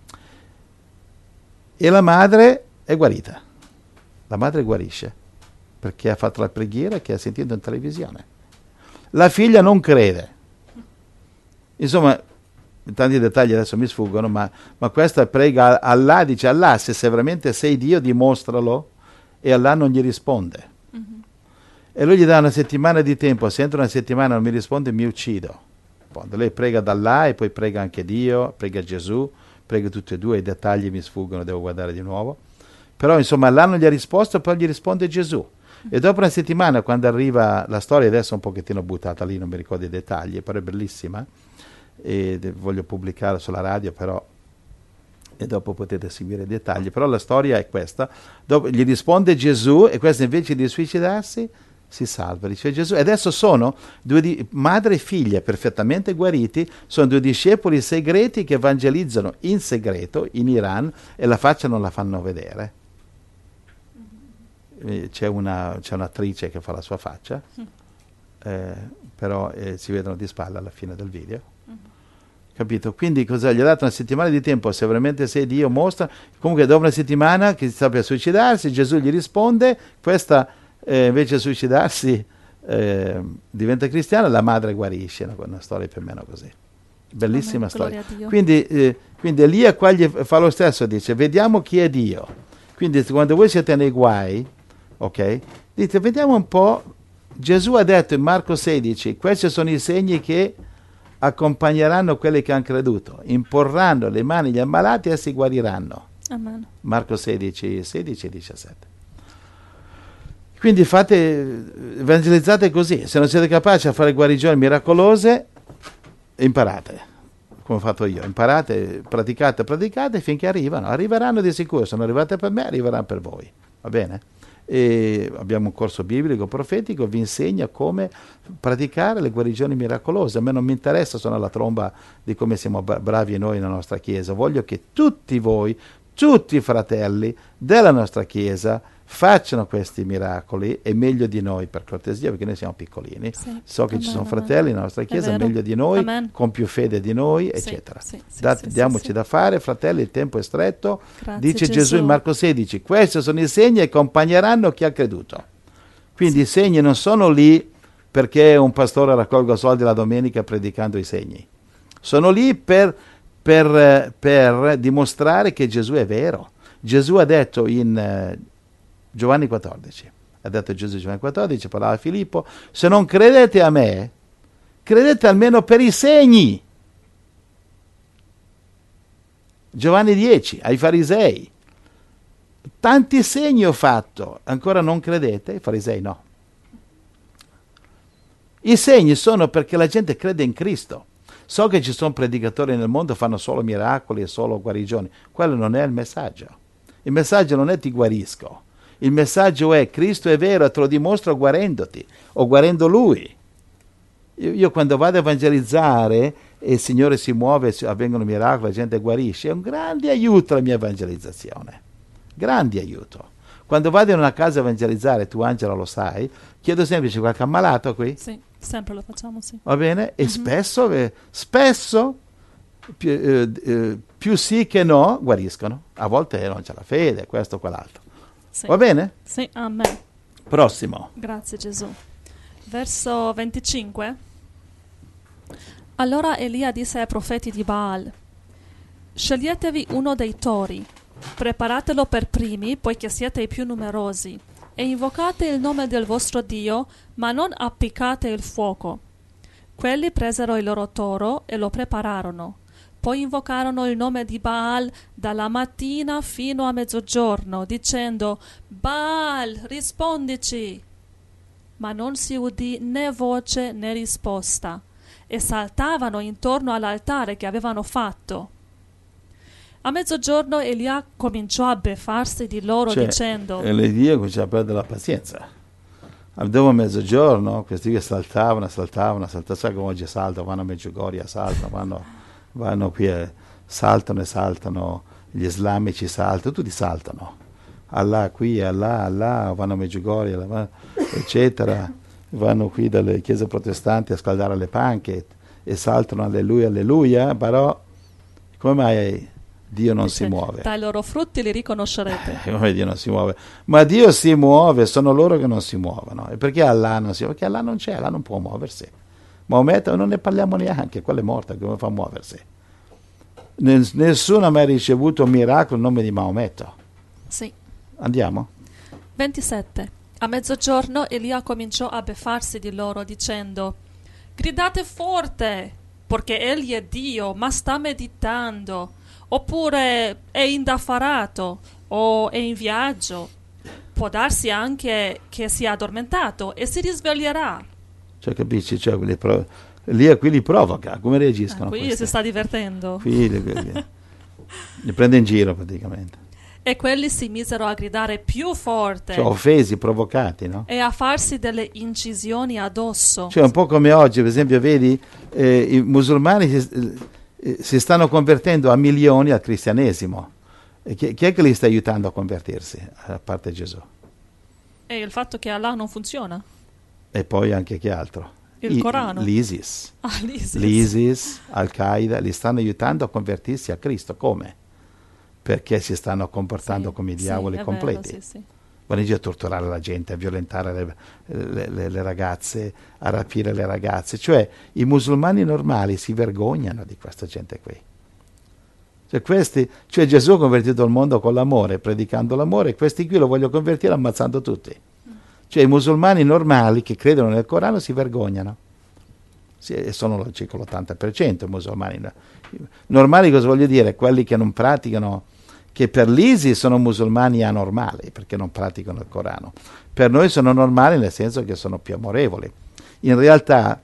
e la madre è guarita. La madre guarisce perché ha fatto la preghiera che ha sentito in televisione. La figlia non crede. Insomma, tanti dettagli adesso mi sfuggono, ma, ma questa prega Allah, dice Allah, se, se veramente sei Dio dimostralo, e Allah non gli risponde. E lui gli dà una settimana di tempo, se entro una settimana non mi risponde mi uccido. Quando lei prega da là e poi prega anche Dio, prega Gesù, prega tutti e due, i dettagli mi sfuggono, devo guardare di nuovo. Però insomma Allah non gli ha risposto, poi gli risponde Gesù. E dopo una settimana, quando arriva la storia, adesso è un pochettino buttata lì, non mi ricordo i dettagli, però è bellissima, e voglio pubblicarla sulla radio, però, e dopo potete seguire i dettagli, però la storia è questa. Dopo gli risponde Gesù, e questo invece di suicidarsi si salva, dice Gesù. E adesso sono due di- madre e figlia perfettamente guariti, sono due discepoli segreti che evangelizzano in segreto in Iran, e la faccia non la fanno vedere. Eh, C'è, una, c'è un'attrice che fa la sua faccia, eh, però eh, si vedono di spalla alla fine del video. Capito? Quindi cosa? Gli ha dato una settimana di tempo, se veramente sei Dio mostra. Comunque dopo una settimana che si sta per suicidarsi, Gesù gli risponde, questa eh, invece di suicidarsi eh, diventa cristiana, la madre guarisce, una, una storia più o meno così. Bellissima Amen, storia. gloria a Dio. Quindi, eh, quindi Elia qua gli fa lo stesso, dice vediamo chi è Dio. Quindi quando voi siete nei guai, ok, dite vediamo un po', Gesù ha detto in Marco sedici, questi sono i segni che accompagneranno quelli che hanno creduto, imporranno le mani agli ammalati e si guariranno. Amen. Marco sedici, sedici e diciassette. Quindi fate, evangelizzate così. Se non siete capaci a fare guarigioni miracolose, imparate, come ho fatto io. Imparate, praticate, praticate finché arrivano. Arriveranno di sicuro. Sono arrivate per me, arriveranno per voi. Va bene? E abbiamo un corso biblico profetico, vi insegna come praticare le guarigioni miracolose. A me non mi interessa suonare la tromba di come siamo bravi noi nella nostra chiesa. Voglio che tutti voi, tutti i fratelli della nostra chiesa facciano questi miracoli, e meglio di noi, per cortesia, perché noi siamo piccolini. Sì. So che Amen, ci sono amen. fratelli nella nostra È chiesa vero. meglio di noi, Amen. con più fede di noi, Sì, eccetera. sì, sì, Da- sì, sì, diamoci sì. da fare, fratelli, il tempo è stretto. Grazie, Dice Gesù. Gesù in Marco sedici, questi sono i segni che accompagneranno chi ha creduto. Quindi i segni non sono lì perché un pastore raccolga soldi la domenica predicando i segni. Sono lì per, per, per dimostrare che Gesù è vero. Gesù ha detto in eh, Giovanni quattordici, ha detto Gesù in Giovanni quattordici, parlava a Filippo, se non credete a me, credete almeno per i segni. Giovanni dieci, ai farisei, tanti segni ho fatto, ancora non credete? I farisei no. I segni sono perché la gente crede in Cristo. So che ci sono predicatori nel mondo che fanno solo miracoli e solo guarigioni. Quello non è il messaggio. Il messaggio non è ti guarisco. Il messaggio è Cristo è vero e te lo dimostro guarendoti o guarendo Lui. Io, io quando vado a evangelizzare e il Signore si muove, avvengono miracoli, la gente guarisce, è un grande aiuto alla mia evangelizzazione. Grande aiuto. Quando vado in una casa a evangelizzare, tu Angela lo sai, chiedo sempre c'è qualche ammalato qui? Sì, sempre lo facciamo, sì. Va bene? E Mhm. spesso, eh, spesso più, eh, eh, più sì che no, guariscono. A volte non c'è la fede, questo o quell'altro. Sì. Va bene? Sì, amen. Prossimo. Grazie Gesù. Verso venticinque. Allora Elia disse ai profeti di Baal, sceglietevi uno dei tori, Preparatelo per primi, poiché siete i più numerosi, e invocate il nome del vostro Dio, ma non appiccate il fuoco. Quelli presero il loro toro e lo prepararono. Poi invocarono il nome di Baal dalla mattina fino a mezzogiorno, dicendo: Baal, rispondici! Ma non si udì né voce né risposta, e saltavano intorno all'altare che avevano fatto. A mezzogiorno Elia cominciò a beffarsi di loro, cioè, dicendo: e Elia cominciò a perdere la pazienza. Dopo mezzogiorno questi che saltavano, saltavano, saltavano, sai come oggi saltano, vanno a Medjugorje, saltano, vanno, vanno qui, e saltano e saltano, gli islamici saltano, tutti saltano, Allah qui, Allah, Allah, vanno a Medjugorje, eccetera, vanno qui dalle chiese protestanti a scaldare le panche e saltano alleluia, alleluia, però come mai Dio non dice, si muove? Dai loro frutti li riconoscerete. Eh, come Dio non si muove? Ma Dio si muove, sono loro che non si muovono. E perché Allah non si muove? Perché Allah non c'è, Allah non può muoversi. Maometto non ne parliamo neanche, quello è morto, come fa a muoversi? Nessuno ha mai ricevuto un miracolo in nome di Maometto. Sì. Andiamo? ventisette. A mezzogiorno Elia cominciò a beffarsi di loro, dicendo: Gridate forte, perché egli è Dio, ma sta meditando. Oppure è indaffarato o è in viaggio. Può darsi anche che sia addormentato e si risveglierà. Cioè, capisci? Cioè, li prov- lì qui li provoca. Come reagiscono? Ah, qui questi? si sta divertendo. Qui li, li, li prende in giro praticamente. E quelli si misero a gridare più forte. Cioè, offesi, provocati, no? E a farsi delle incisioni addosso. Cioè, un po' come oggi, per esempio, vedi, eh, i musulmani si, eh, si stanno convertendo a milioni al cristianesimo. E chi, chi è che li sta aiutando a convertirsi, a parte Gesù? E il fatto che Allah non funziona. E poi anche chi altro? Il I, Corano. L'ISIS. Ah, l'ISIS. L'ISIS, Al-Qaeda, li stanno aiutando a convertirsi a Cristo. Come? Perché si stanno comportando sì, come i diavoli sì, completi. Vero, sì, sì. Vanno in giro a torturare la gente, a violentare le, le, le, le ragazze, a rapire le ragazze. Cioè, i musulmani normali si vergognano di questa gente qui. Cioè, questi, cioè Gesù ha convertito il mondo con l'amore, predicando l'amore, e questi qui lo vogliono convertire ammazzando tutti. Cioè, i musulmani normali che credono nel Corano si vergognano. Sì, sono circa l'ottanta per cento i musulmani. Normali cosa voglio dire? Quelli che non praticano, che per l'ISIS sono musulmani anormali, perché non praticano il Corano. Per noi sono normali nel senso che sono più amorevoli. In realtà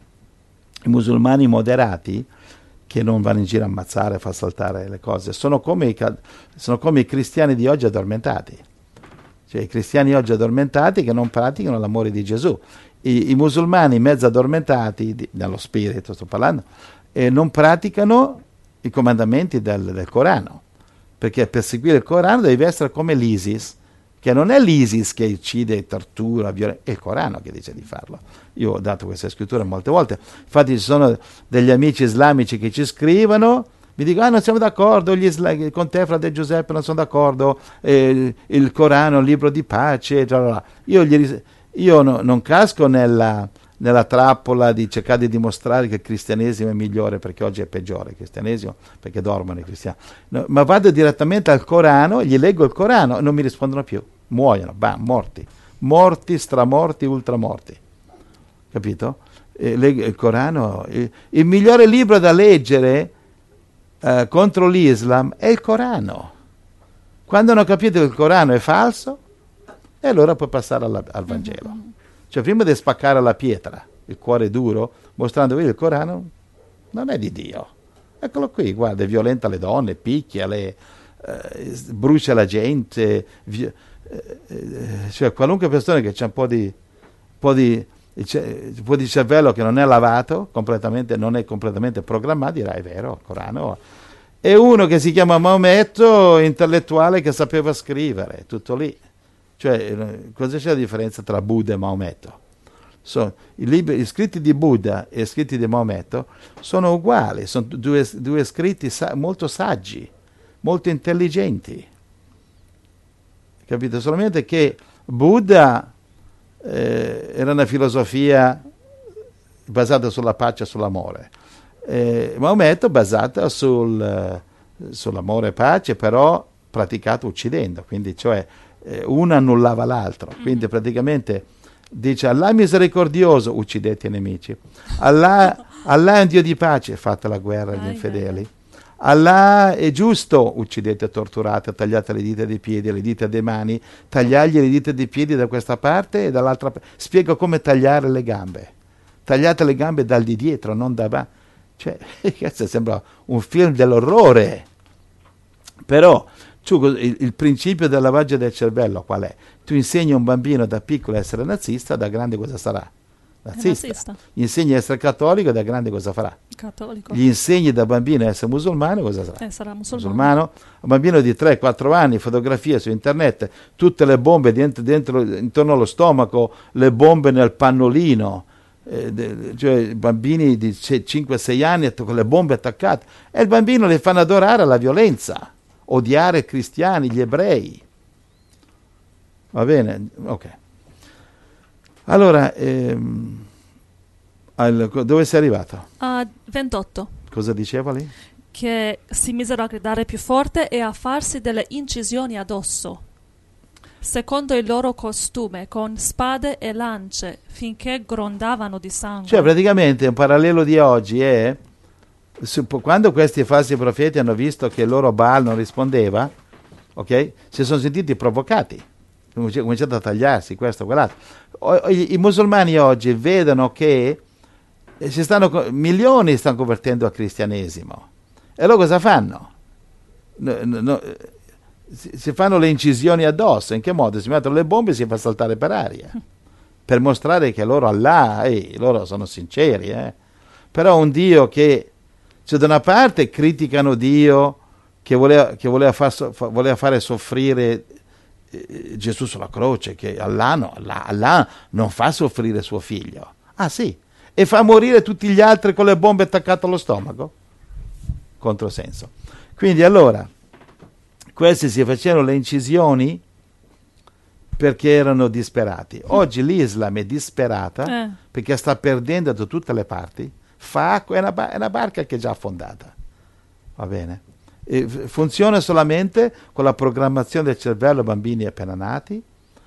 i musulmani moderati, che non vanno in giro a ammazzare, a far saltare le cose, sono come i, sono come i cristiani di oggi addormentati. Cioè i cristiani oggi addormentati che non praticano l'amore di Gesù. I, i musulmani mezzo addormentati, di, nello spirito sto parlando, e non praticano i comandamenti del, del Corano. Perché per seguire il Corano devi essere come l'ISIS, che non è l'ISIS che uccide, tortura, viola, è il Corano che dice di farlo. Io ho dato questa scrittura molte volte, infatti ci sono degli amici islamici che ci scrivono, mi dicono: ah, non siamo d'accordo, gli isla- con te frate Giuseppe non sono d'accordo, eh, il Corano è un libro di pace, cioè, cioè, io, gli, io no, non casco nella, nella trappola di cercare di dimostrare che il cristianesimo è migliore, perché oggi è peggiore il cristianesimo, perché dormono i cristiani, no, ma vado direttamente al Corano, gli leggo il Corano e non mi rispondono più, muoiono, bam, morti, morti, stramorti, ultramorti, capito? E leggo il Corano, il, il migliore libro da leggere Uh, contro l'Islam è il Corano. Quando hanno capito che il Corano è falso, e allora puoi passare alla, al Vangelo. Mm-hmm. Cioè, prima di spaccare la pietra, il cuore duro, mostrando che il Corano non è di Dio. Eccolo qui, guarda, violenta le donne, picchia, le, uh, brucia la gente, vi, uh, uh, cioè qualunque persona che c'ha un po' di, un po' di un po' di cervello che non è lavato completamente, non è completamente programmato, dirà: è vero, il Corano. E uno che si chiama Maometto, intellettuale, che sapeva scrivere, tutto lì. Cioè, cosa c'è la differenza tra Buddha e Maometto? So, i, libri, i scritti di Buddha e i scritti di Maometto sono uguali, sono due, due scritti sa- molto saggi, molto intelligenti, capito? Solamente che Buddha Eh, era una filosofia basata sulla pace e sull'amore, eh, Maometto basata sul, eh, sull'amore e pace, però praticato uccidendo, quindi cioè eh, una annullava l'altro, quindi praticamente dice Allah è misericordioso, uccidete i nemici, Allah, Allah è un Dio di pace, fate la guerra agli infedeli, Allah è giusto, uccidete, torturate, tagliate le dita dei piedi, le dita delle mani, tagliagli le dita dei piedi da questa parte e dall'altra parte, spiega come tagliare le gambe, tagliate le gambe dal di dietro, non da avanti, cioè questo sembra un film dell'orrore, però il, il principio del lavaggio del cervello qual è? Tu insegni a un bambino da piccolo a essere nazista, da grande cosa sarà? Nazista. nazista. Gli insegni a essere cattolico, da grande cosa farà? Cattolico. Gli insegni da bambino a essere musulmano, cosa sarà? Eh, sarà musulmano. musulmano. Un bambino di tre quattro anni, fotografie su internet, tutte le bombe dentro, dentro, intorno allo stomaco, le bombe nel pannolino, eh, de, cioè bambini di cinque sei anni con le bombe attaccate, e il bambino li fanno adorare la violenza, odiare i cristiani, gli ebrei. Va bene? Ok. Allora, ehm, al, dove sei arrivato? A ventotto. Cosa diceva lì? Che si misero a gridare più forte e a farsi delle incisioni addosso, secondo il loro costume, con spade e lance, finché grondavano di sangue. Cioè, praticamente un parallelo di oggi è, quando questi falsi profeti hanno visto che il loro Baal non rispondeva, ok, si sono sentiti provocati, hanno cominciato a tagliarsi questo, quell'altro. I, i musulmani oggi vedono che si stanno, milioni stanno convertendo al cristianesimo, e loro cosa fanno? No, no, si, si fanno le incisioni addosso. In che modo? Si mettono le bombe e si fa saltare per aria per mostrare che loro Allah, eh, loro sono sinceri, eh. Però un Dio che, cioè, da una parte criticano Dio che voleva, che voleva, far, fa, voleva fare soffrire Gesù sulla croce, che Allah, no, Allah, Allah non fa soffrire suo figlio, ah sì, e fa morire tutti gli altri con le bombe attaccate allo stomaco? Controsenso. Quindi allora questi si facevano le incisioni perché erano disperati. Oggi l'Islam è disperata eh. perché sta perdendo da tutte le parti, fa acqua, è una, ba- è una barca che è già affondata, va bene? E funziona solamente con la programmazione del cervello bambini appena nati,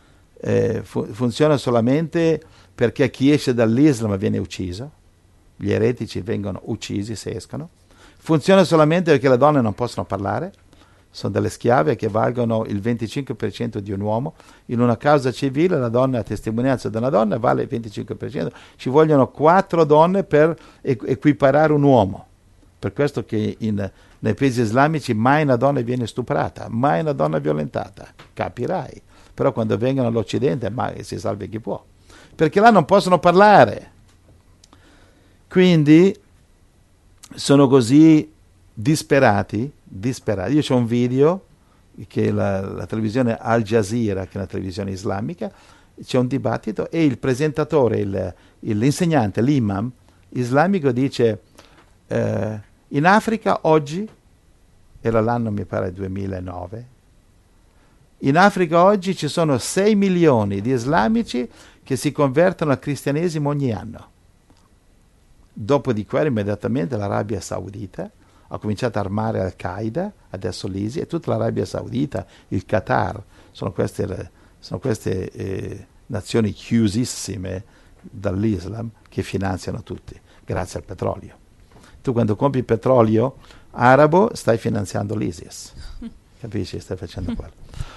eh, fu- funziona solamente perché chi esce dall'Islam viene ucciso, gli eretici vengono uccisi se escono, funziona solamente perché le donne non possono parlare, sono delle schiave che valgono il venticinque per cento di un uomo, in una causa civile la donna, la testimonianza di una donna vale il venticinque per cento, ci vogliono quattro donne per equ- equiparare un uomo, per questo che in nei paesi islamici mai una donna viene stuprata, mai una donna violentata, capirai. Però quando vengono all'Occidente, mai si salvi chi può, perché là non possono parlare. Quindi sono così disperati, disperati. Io c'ho un video che la, la televisione Al Jazeera, che è una televisione islamica, c'è un dibattito e il presentatore, il, il, l'insegnante, l'imam islamico dice eh, in Africa oggi, era l'anno mi pare duemilanove, in Africa oggi ci sono sei milioni di islamici che si convertono al cristianesimo ogni anno. Dopo di quello immediatamente l'Arabia Saudita ha cominciato a armare Al-Qaeda, adesso l'I S I, e tutta l'Arabia Saudita, il Qatar, sono queste, sono queste eh, nazioni chiusissime dall'Islam che finanziano tutti, grazie al petrolio. Tu quando compri petrolio arabo stai finanziando l'ISIS, capisci? Stai facendo quello.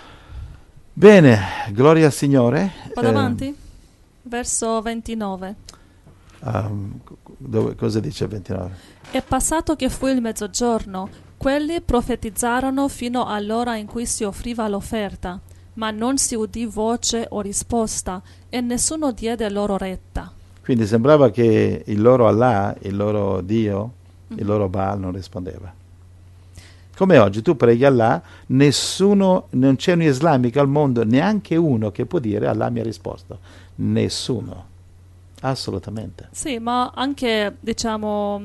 Bene, gloria al Signore. Vado eh, avanti? Verso ventinove. Um, dove, cosa dice ventinove? È passato che fu il mezzogiorno. Quelli profetizzarono fino all'ora in cui si offriva l'offerta, ma non si udì voce o risposta, e nessuno diede loro retta. Quindi sembrava che il loro Allah, il loro Dio, mm-hmm. il loro Baal non rispondeva. Come oggi tu preghi Allah, nessuno, non c'è un islamico al mondo, neanche uno che può dire Allah mi ha risposto. Nessuno. Assolutamente. Sì, ma anche, diciamo,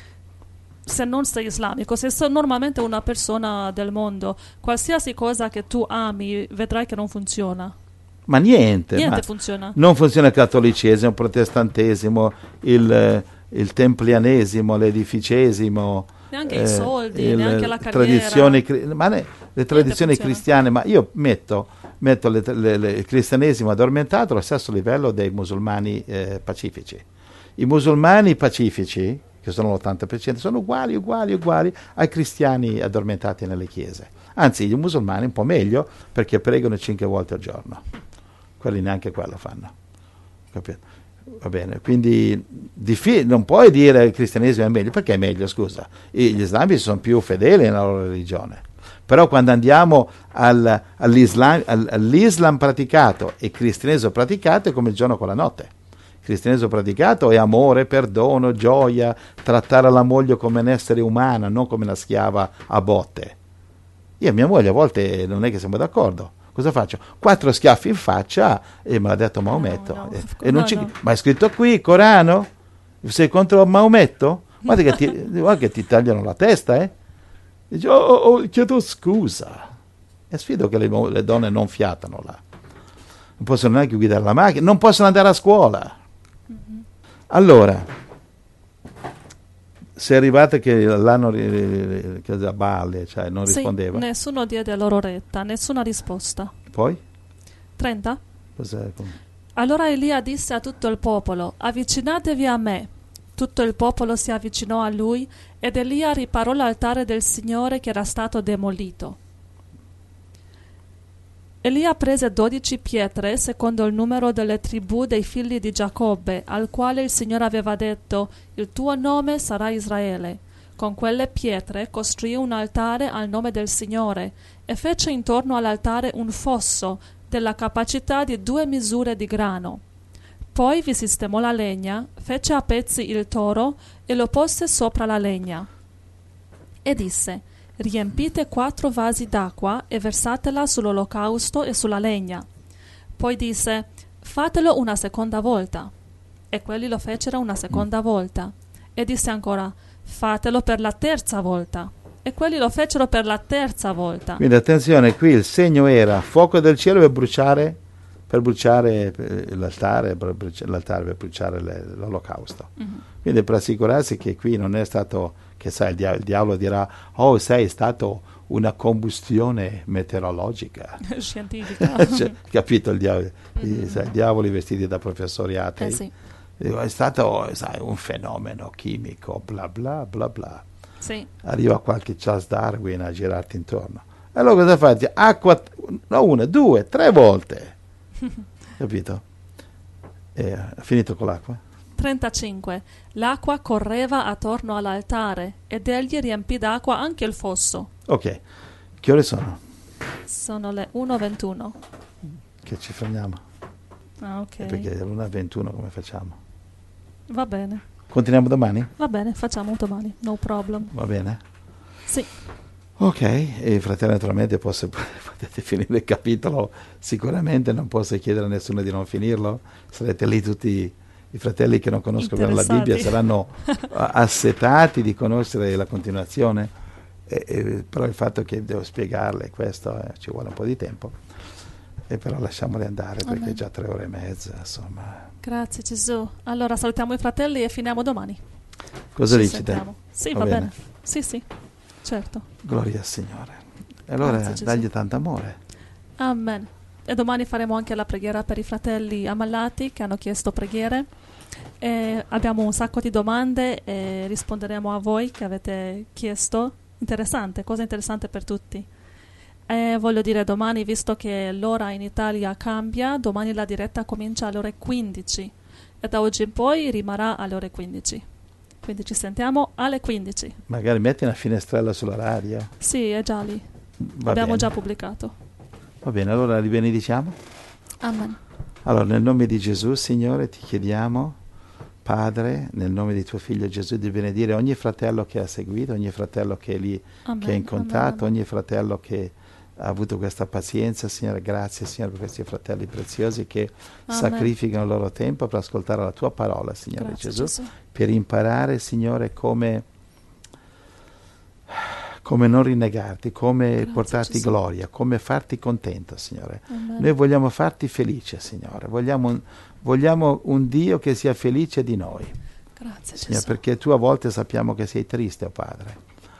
se non sei islamico, se sei normalmente una persona del mondo, qualsiasi cosa che tu ami, vedrai che non funziona. Ma niente. Niente ma funziona. Non funziona il cattolicesimo, il protestantesimo, il, il templianesimo, l'edificesimo, Neanche i soldi, il- neanche la carriera. tradizioni, cri- ma ne- le tradizioni funziona. cristiane, ma io metto, metto le- le- le- il cristianesimo addormentato allo stesso livello dei musulmani eh, pacifici. I musulmani pacifici, che sono l'ottanta per cento, sono uguali, uguali, uguali ai cristiani addormentati nelle chiese. Anzi, i musulmani un po' meglio perché pregano cinque volte al giorno. Quelli neanche quello fanno. Capito? Va bene, quindi diffi- non puoi dire che il cristianesimo è meglio, perché è meglio, scusa? I- Gli islamici sono più fedeli nella loro religione. Però quando andiamo al- all'Islam, al- all'Islam praticato e il cristianesimo praticato è come il giorno con la notte. Il cristianesimo praticato è amore, perdono, gioia, trattare la moglie come un essere umano, non come una schiava a botte. Io e mia moglie a volte non è che siamo d'accordo. Cosa faccio? Quattro schiaffi in faccia e me l'ha detto Maometto. no, E- of e non no, ci- no. Ma è scritto qui, Corano? Sei contro Maometto? Guarda che ti, guarda che ti tagliano la testa, eh? Dice, oh, oh, oh, chiedo scusa. E sfido che le, mo- le donne non fiatano là. Non possono neanche guidare la macchina, non possono andare a scuola. Allora, se è arrivato che l'hanno ri- ri- ri- che a balle, cioè non Sì, rispondeva, nessuno diede loro retta, nessuna risposta. poi? trenta. Cos'è? Allora Elia disse a tutto il popolo: avvicinatevi a me. Tutto il popolo si avvicinò a lui ed Elia riparò l'altare del Signore che era stato demolito. Elia prese dodici pietre secondo il numero delle tribù dei figli di Giacobbe, al quale il Signore aveva detto: il tuo nome sarà Israele. Con quelle pietre costruì un altare al nome del Signore e fece intorno all'altare un fosso della capacità di due misure di grano. Poi vi sistemò la legna, fece a pezzi il toro e lo pose sopra la legna. E disse: riempite quattro vasi d'acqua e versatela sull'olocausto e sulla legna. Poi disse: fatelo una seconda volta. E quelli lo fecero una seconda volta. E disse ancora: fatelo per la terza volta. E quelli lo fecero per la terza volta. Quindi attenzione, qui il segno era fuoco del cielo per bruciare, per bruciare eh, l'altare, per bruci- l'altare per bruciare le- l'olocausto. Mhm. Quindi per assicurarsi che qui non è stato, che sai, il, dia- il diavolo dirà, oh, sai, è stato una combustione meteorologica. Scientifica. Cioè, capito il diavolo? Mhm. I, sai, diavoli vestiti da professori atei. Eh sì, Dico, è stato, sai, un fenomeno chimico, bla bla bla bla. sì. Arriva qualche Charles Darwin a girarti intorno. E allora cosa fai? Acqua, no, una, due, tre volte. Capito? E ha finito con l'acqua. trentacinque. L'acqua correva attorno all'altare ed egli riempì d'acqua anche il fosso. Ok, che ore sono? Sono le uno e ventuno. Che ci fermiamo? Ah, ok. Perché è l'una e ventuno come facciamo? Va bene, Continuiamo domani? va bene, facciamo domani, no problem. Va bene? Sì, Ok, e fratelli naturalmente posso, potete finire il capitolo, sicuramente non posso chiedere a nessuno di non finirlo, sarete lì tutti i fratelli che non conoscono bene la Bibbia, Interessati. saranno a- assetati di conoscere la continuazione, e, e, però il fatto che devo spiegarle questo eh, ci vuole un po' di tempo, e però lasciamoli andare perché Amen. è già tre ore e mezza, insomma. grazie Gesù. Allora salutiamo i fratelli e finiamo domani. Cosa Ci dici te? sentiamo. Sì, Va va, bene. bene. Sì, sì, certo. Gloria al Signore. E allora Grazie, Gesù. dagli tanto amore. Amen. E domani faremo anche la preghiera per i fratelli ammalati che hanno chiesto preghiere. E abbiamo un sacco di domande e risponderemo a voi che avete chiesto. Interessante, cosa interessante per tutti. E voglio dire, domani, visto che l'ora in Italia cambia, domani la diretta comincia alle ore quindici e da oggi in poi rimarrà alle ore quindici. Quindi ci sentiamo alle quindici. Magari metti una finestrella sulla radio. Sì, è già lì. Va Abbiamo bene. già pubblicato. Va bene, allora li benediciamo. Amen. Allora, nel nome di Gesù, Signore, ti chiediamo, Padre, nel nome di tuo Figlio Gesù, di benedire ogni fratello che ha seguito, ogni fratello che è lì, Amen. che ha incontrato, Amen. ogni fratello che ha avuto questa pazienza. Signore, grazie, Signore, per questi fratelli preziosi che Amen. sacrificano il loro tempo per ascoltare la tua parola, Signore Grazie, Gesù, Gesù. per imparare, Signore, come, come non rinnegarti, come Grazie, portarti Gesù. gloria, come farti contento, Signore. Amen. Noi vogliamo farti felice, Signore. Vogliamo un, vogliamo un Dio che sia felice di noi, Grazie Signore, Gesù. perché tu a volte sappiamo che sei triste, oh Padre.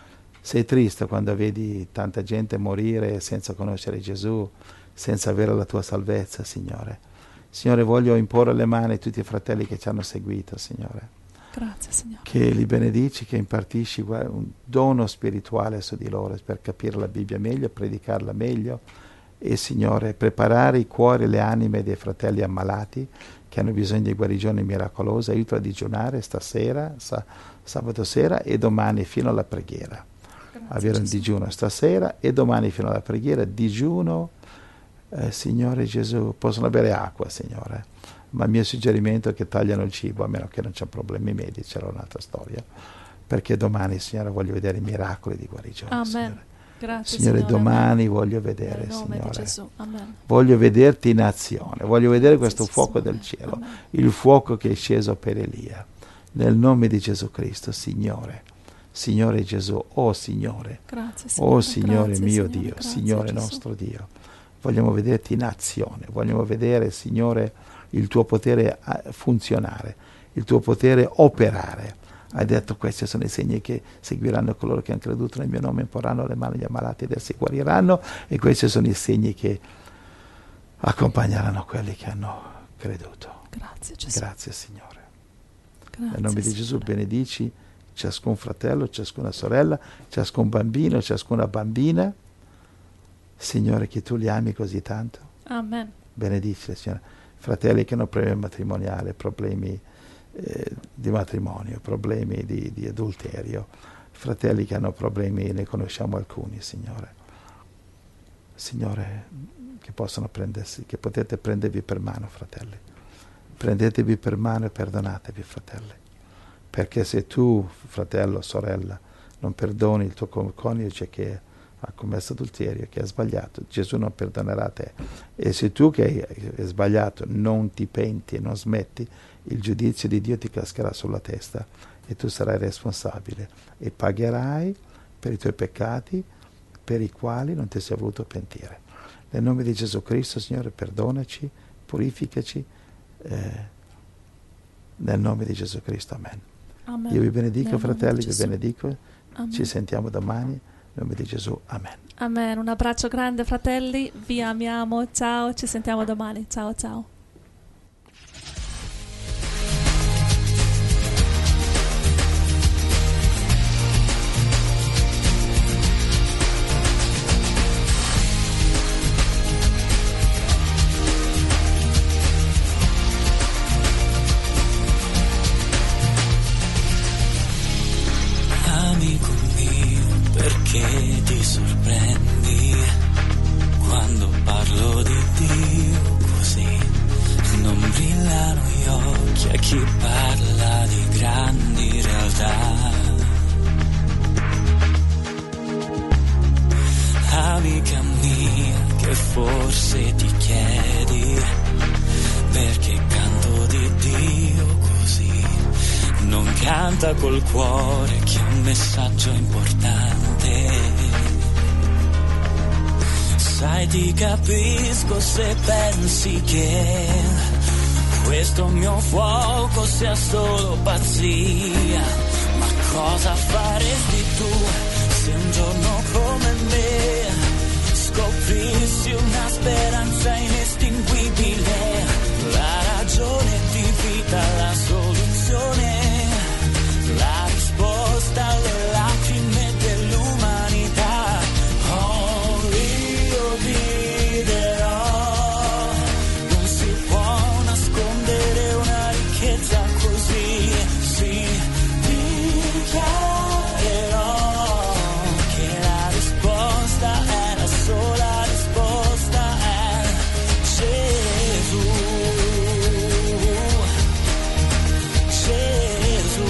Sei triste quando vedi tanta gente morire senza conoscere Gesù, senza avere la tua salvezza, Signore. Signore, voglio imporre le mani a tutti i fratelli che ci hanno seguito, Signore. Grazie, Signore. Che li benedici, che impartisci un dono spirituale su di loro per capire la Bibbia meglio, predicarla meglio e, Signore, preparare i cuori e le anime dei fratelli ammalati che hanno bisogno di guarigione miracolosa. Aiuto a digiunare stasera, sa- sabato sera e domani fino alla preghiera. Grazie, avere un Gesù. digiuno stasera e domani fino alla preghiera, digiuno, eh, Signore Gesù, possono bere acqua, Signore, ma il mio suggerimento è che tagliano il cibo, a meno che non c'è problemi medici, era un'altra storia, perché domani, Signore, voglio vedere i miracoli di guarigione. Amen. Signore, Grazie, Signore, Signore. domani Amen. voglio vedere, Nel nome di Signore, Gesù. Amen. voglio vederti in azione, voglio vedere Grazie, questo Gesù. fuoco del Amen. cielo, Amen. il fuoco che è sceso per Elia, nel nome di Gesù Cristo, Signore. Signore Gesù, oh Signore, Grazie, Signore. oh Signore Grazie, mio Signore. Dio, Grazie, Signore Gesù. nostro Dio, vogliamo vederti in azione, vogliamo vedere, Signore, il tuo potere funzionare, il tuo potere operare. Hai detto: questi sono i segni che seguiranno coloro che hanno creduto nel mio nome, imporranno le mani agli ammalati ed essi guariranno, e questi sono i segni che accompagneranno quelli che hanno creduto. Grazie, Gesù. Grazie, Signore. Grazie, Nel nome di Gesù Signore. benedici ciascun fratello, ciascuna sorella, ciascun bambino, ciascuna bambina, Signore, che tu li ami così tanto. Amen. Benedici, Signore. Fratelli che hanno problemi matrimoniali, problemi eh, di matrimonio, problemi di, di adulterio, fratelli che hanno problemi, ne conosciamo alcuni, Signore. Signore, che possono prendersi, che potete prendervi per mano, fratelli. Prendetevi per mano e perdonatevi, fratelli. Perché se tu, fratello o sorella, non perdoni il tuo coniuge che ha commesso adulterio, che ha sbagliato, Gesù non perdonerà te. E se tu che hai sbagliato non ti penti e non smetti, il giudizio di Dio ti cascherà sulla testa e tu sarai responsabile e pagherai per i tuoi peccati per i quali non ti sei voluto pentire. Nel nome di Gesù Cristo, Signore, perdonaci, purificaci, eh, nel nome di Gesù Cristo, amen. Amen. Io vi benedico, Nel nome fratelli, di vi Gesù. benedico. Amen. Ci sentiamo domani. Nel nome di Gesù, amen. Amen. Un abbraccio grande, fratelli. Vi amiamo. Ciao. Ci sentiamo domani. Ciao, ciao. Amico mio, perché ti sorprendi quando parlo di Dio così? Non brillano gli occhi a chi parla di grandi realtà. Amica mia, che forse ti chiedi perché canto di Dio così. Non canta col cuore che è un messaggio importante. Sai, ti capisco se pensi che questo mio fuoco sia solo pazzia. Ma cosa faresti tu se un giorno come me scoprissi una speranza inestinguibile? La ragione di vita, la soluzione, la risposta alle lacrime dell'umanità. Oh, io ti darò, non si può nascondere una ricchezza così. Sì, dichiarerò che la risposta è la sola risposta, è Gesù. Gesù.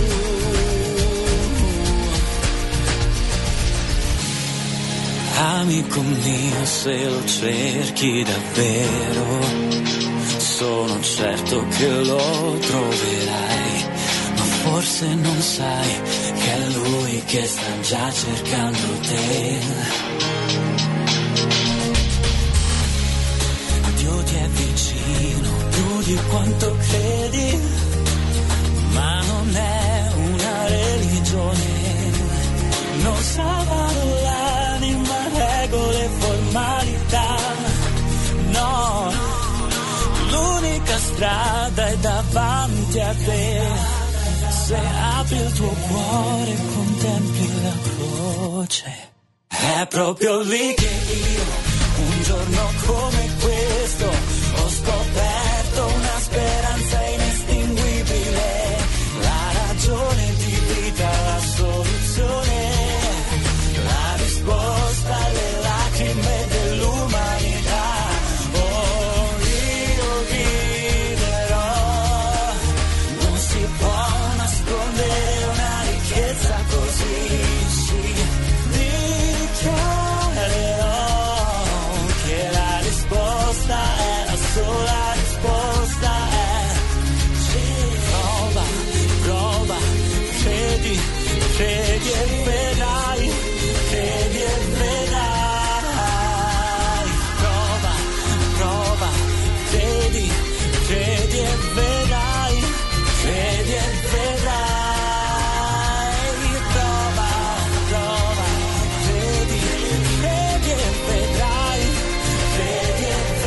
Amico mio, se lo cerchi davvero, sono certo che lo troverai, ma forse non sai che è Lui che sta già cercando te. Dio ti è vicino più di quanto credi, ma non è una religione, non salva strada è davanti a te. Se apri il tuo cuore e contempli la croce, è proprio lì che io, un giorno come questo, ho scoperto una speranza inestinguibile, la ragione di vita, la soluzione, la risposta alle lacrime dell'umanità. Oh, io griderò, non si può nascondere una ricchezza così, sì, dichiarerò che la risposta è la sola risposta, è sì. Prova, prova, credi, credi e vedrai, credi e vedrai. Prova, prova, credi, credi e vedrai, credi e vedrai. Prova, prova, credi, credi e vedrai, credi e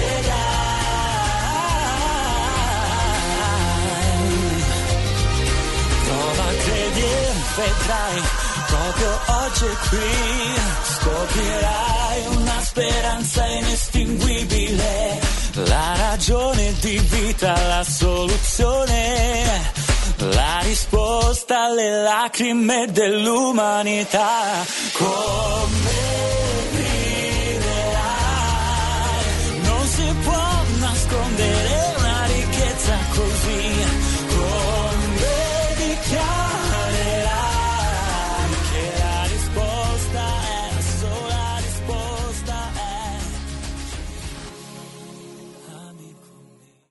vedrai. Prova, credi e vedrai, proprio oggi e qui scoprirai una speranza inestinguibile, la ragione di vita, la soluzione, la risposta alle lacrime dell'umanità. Come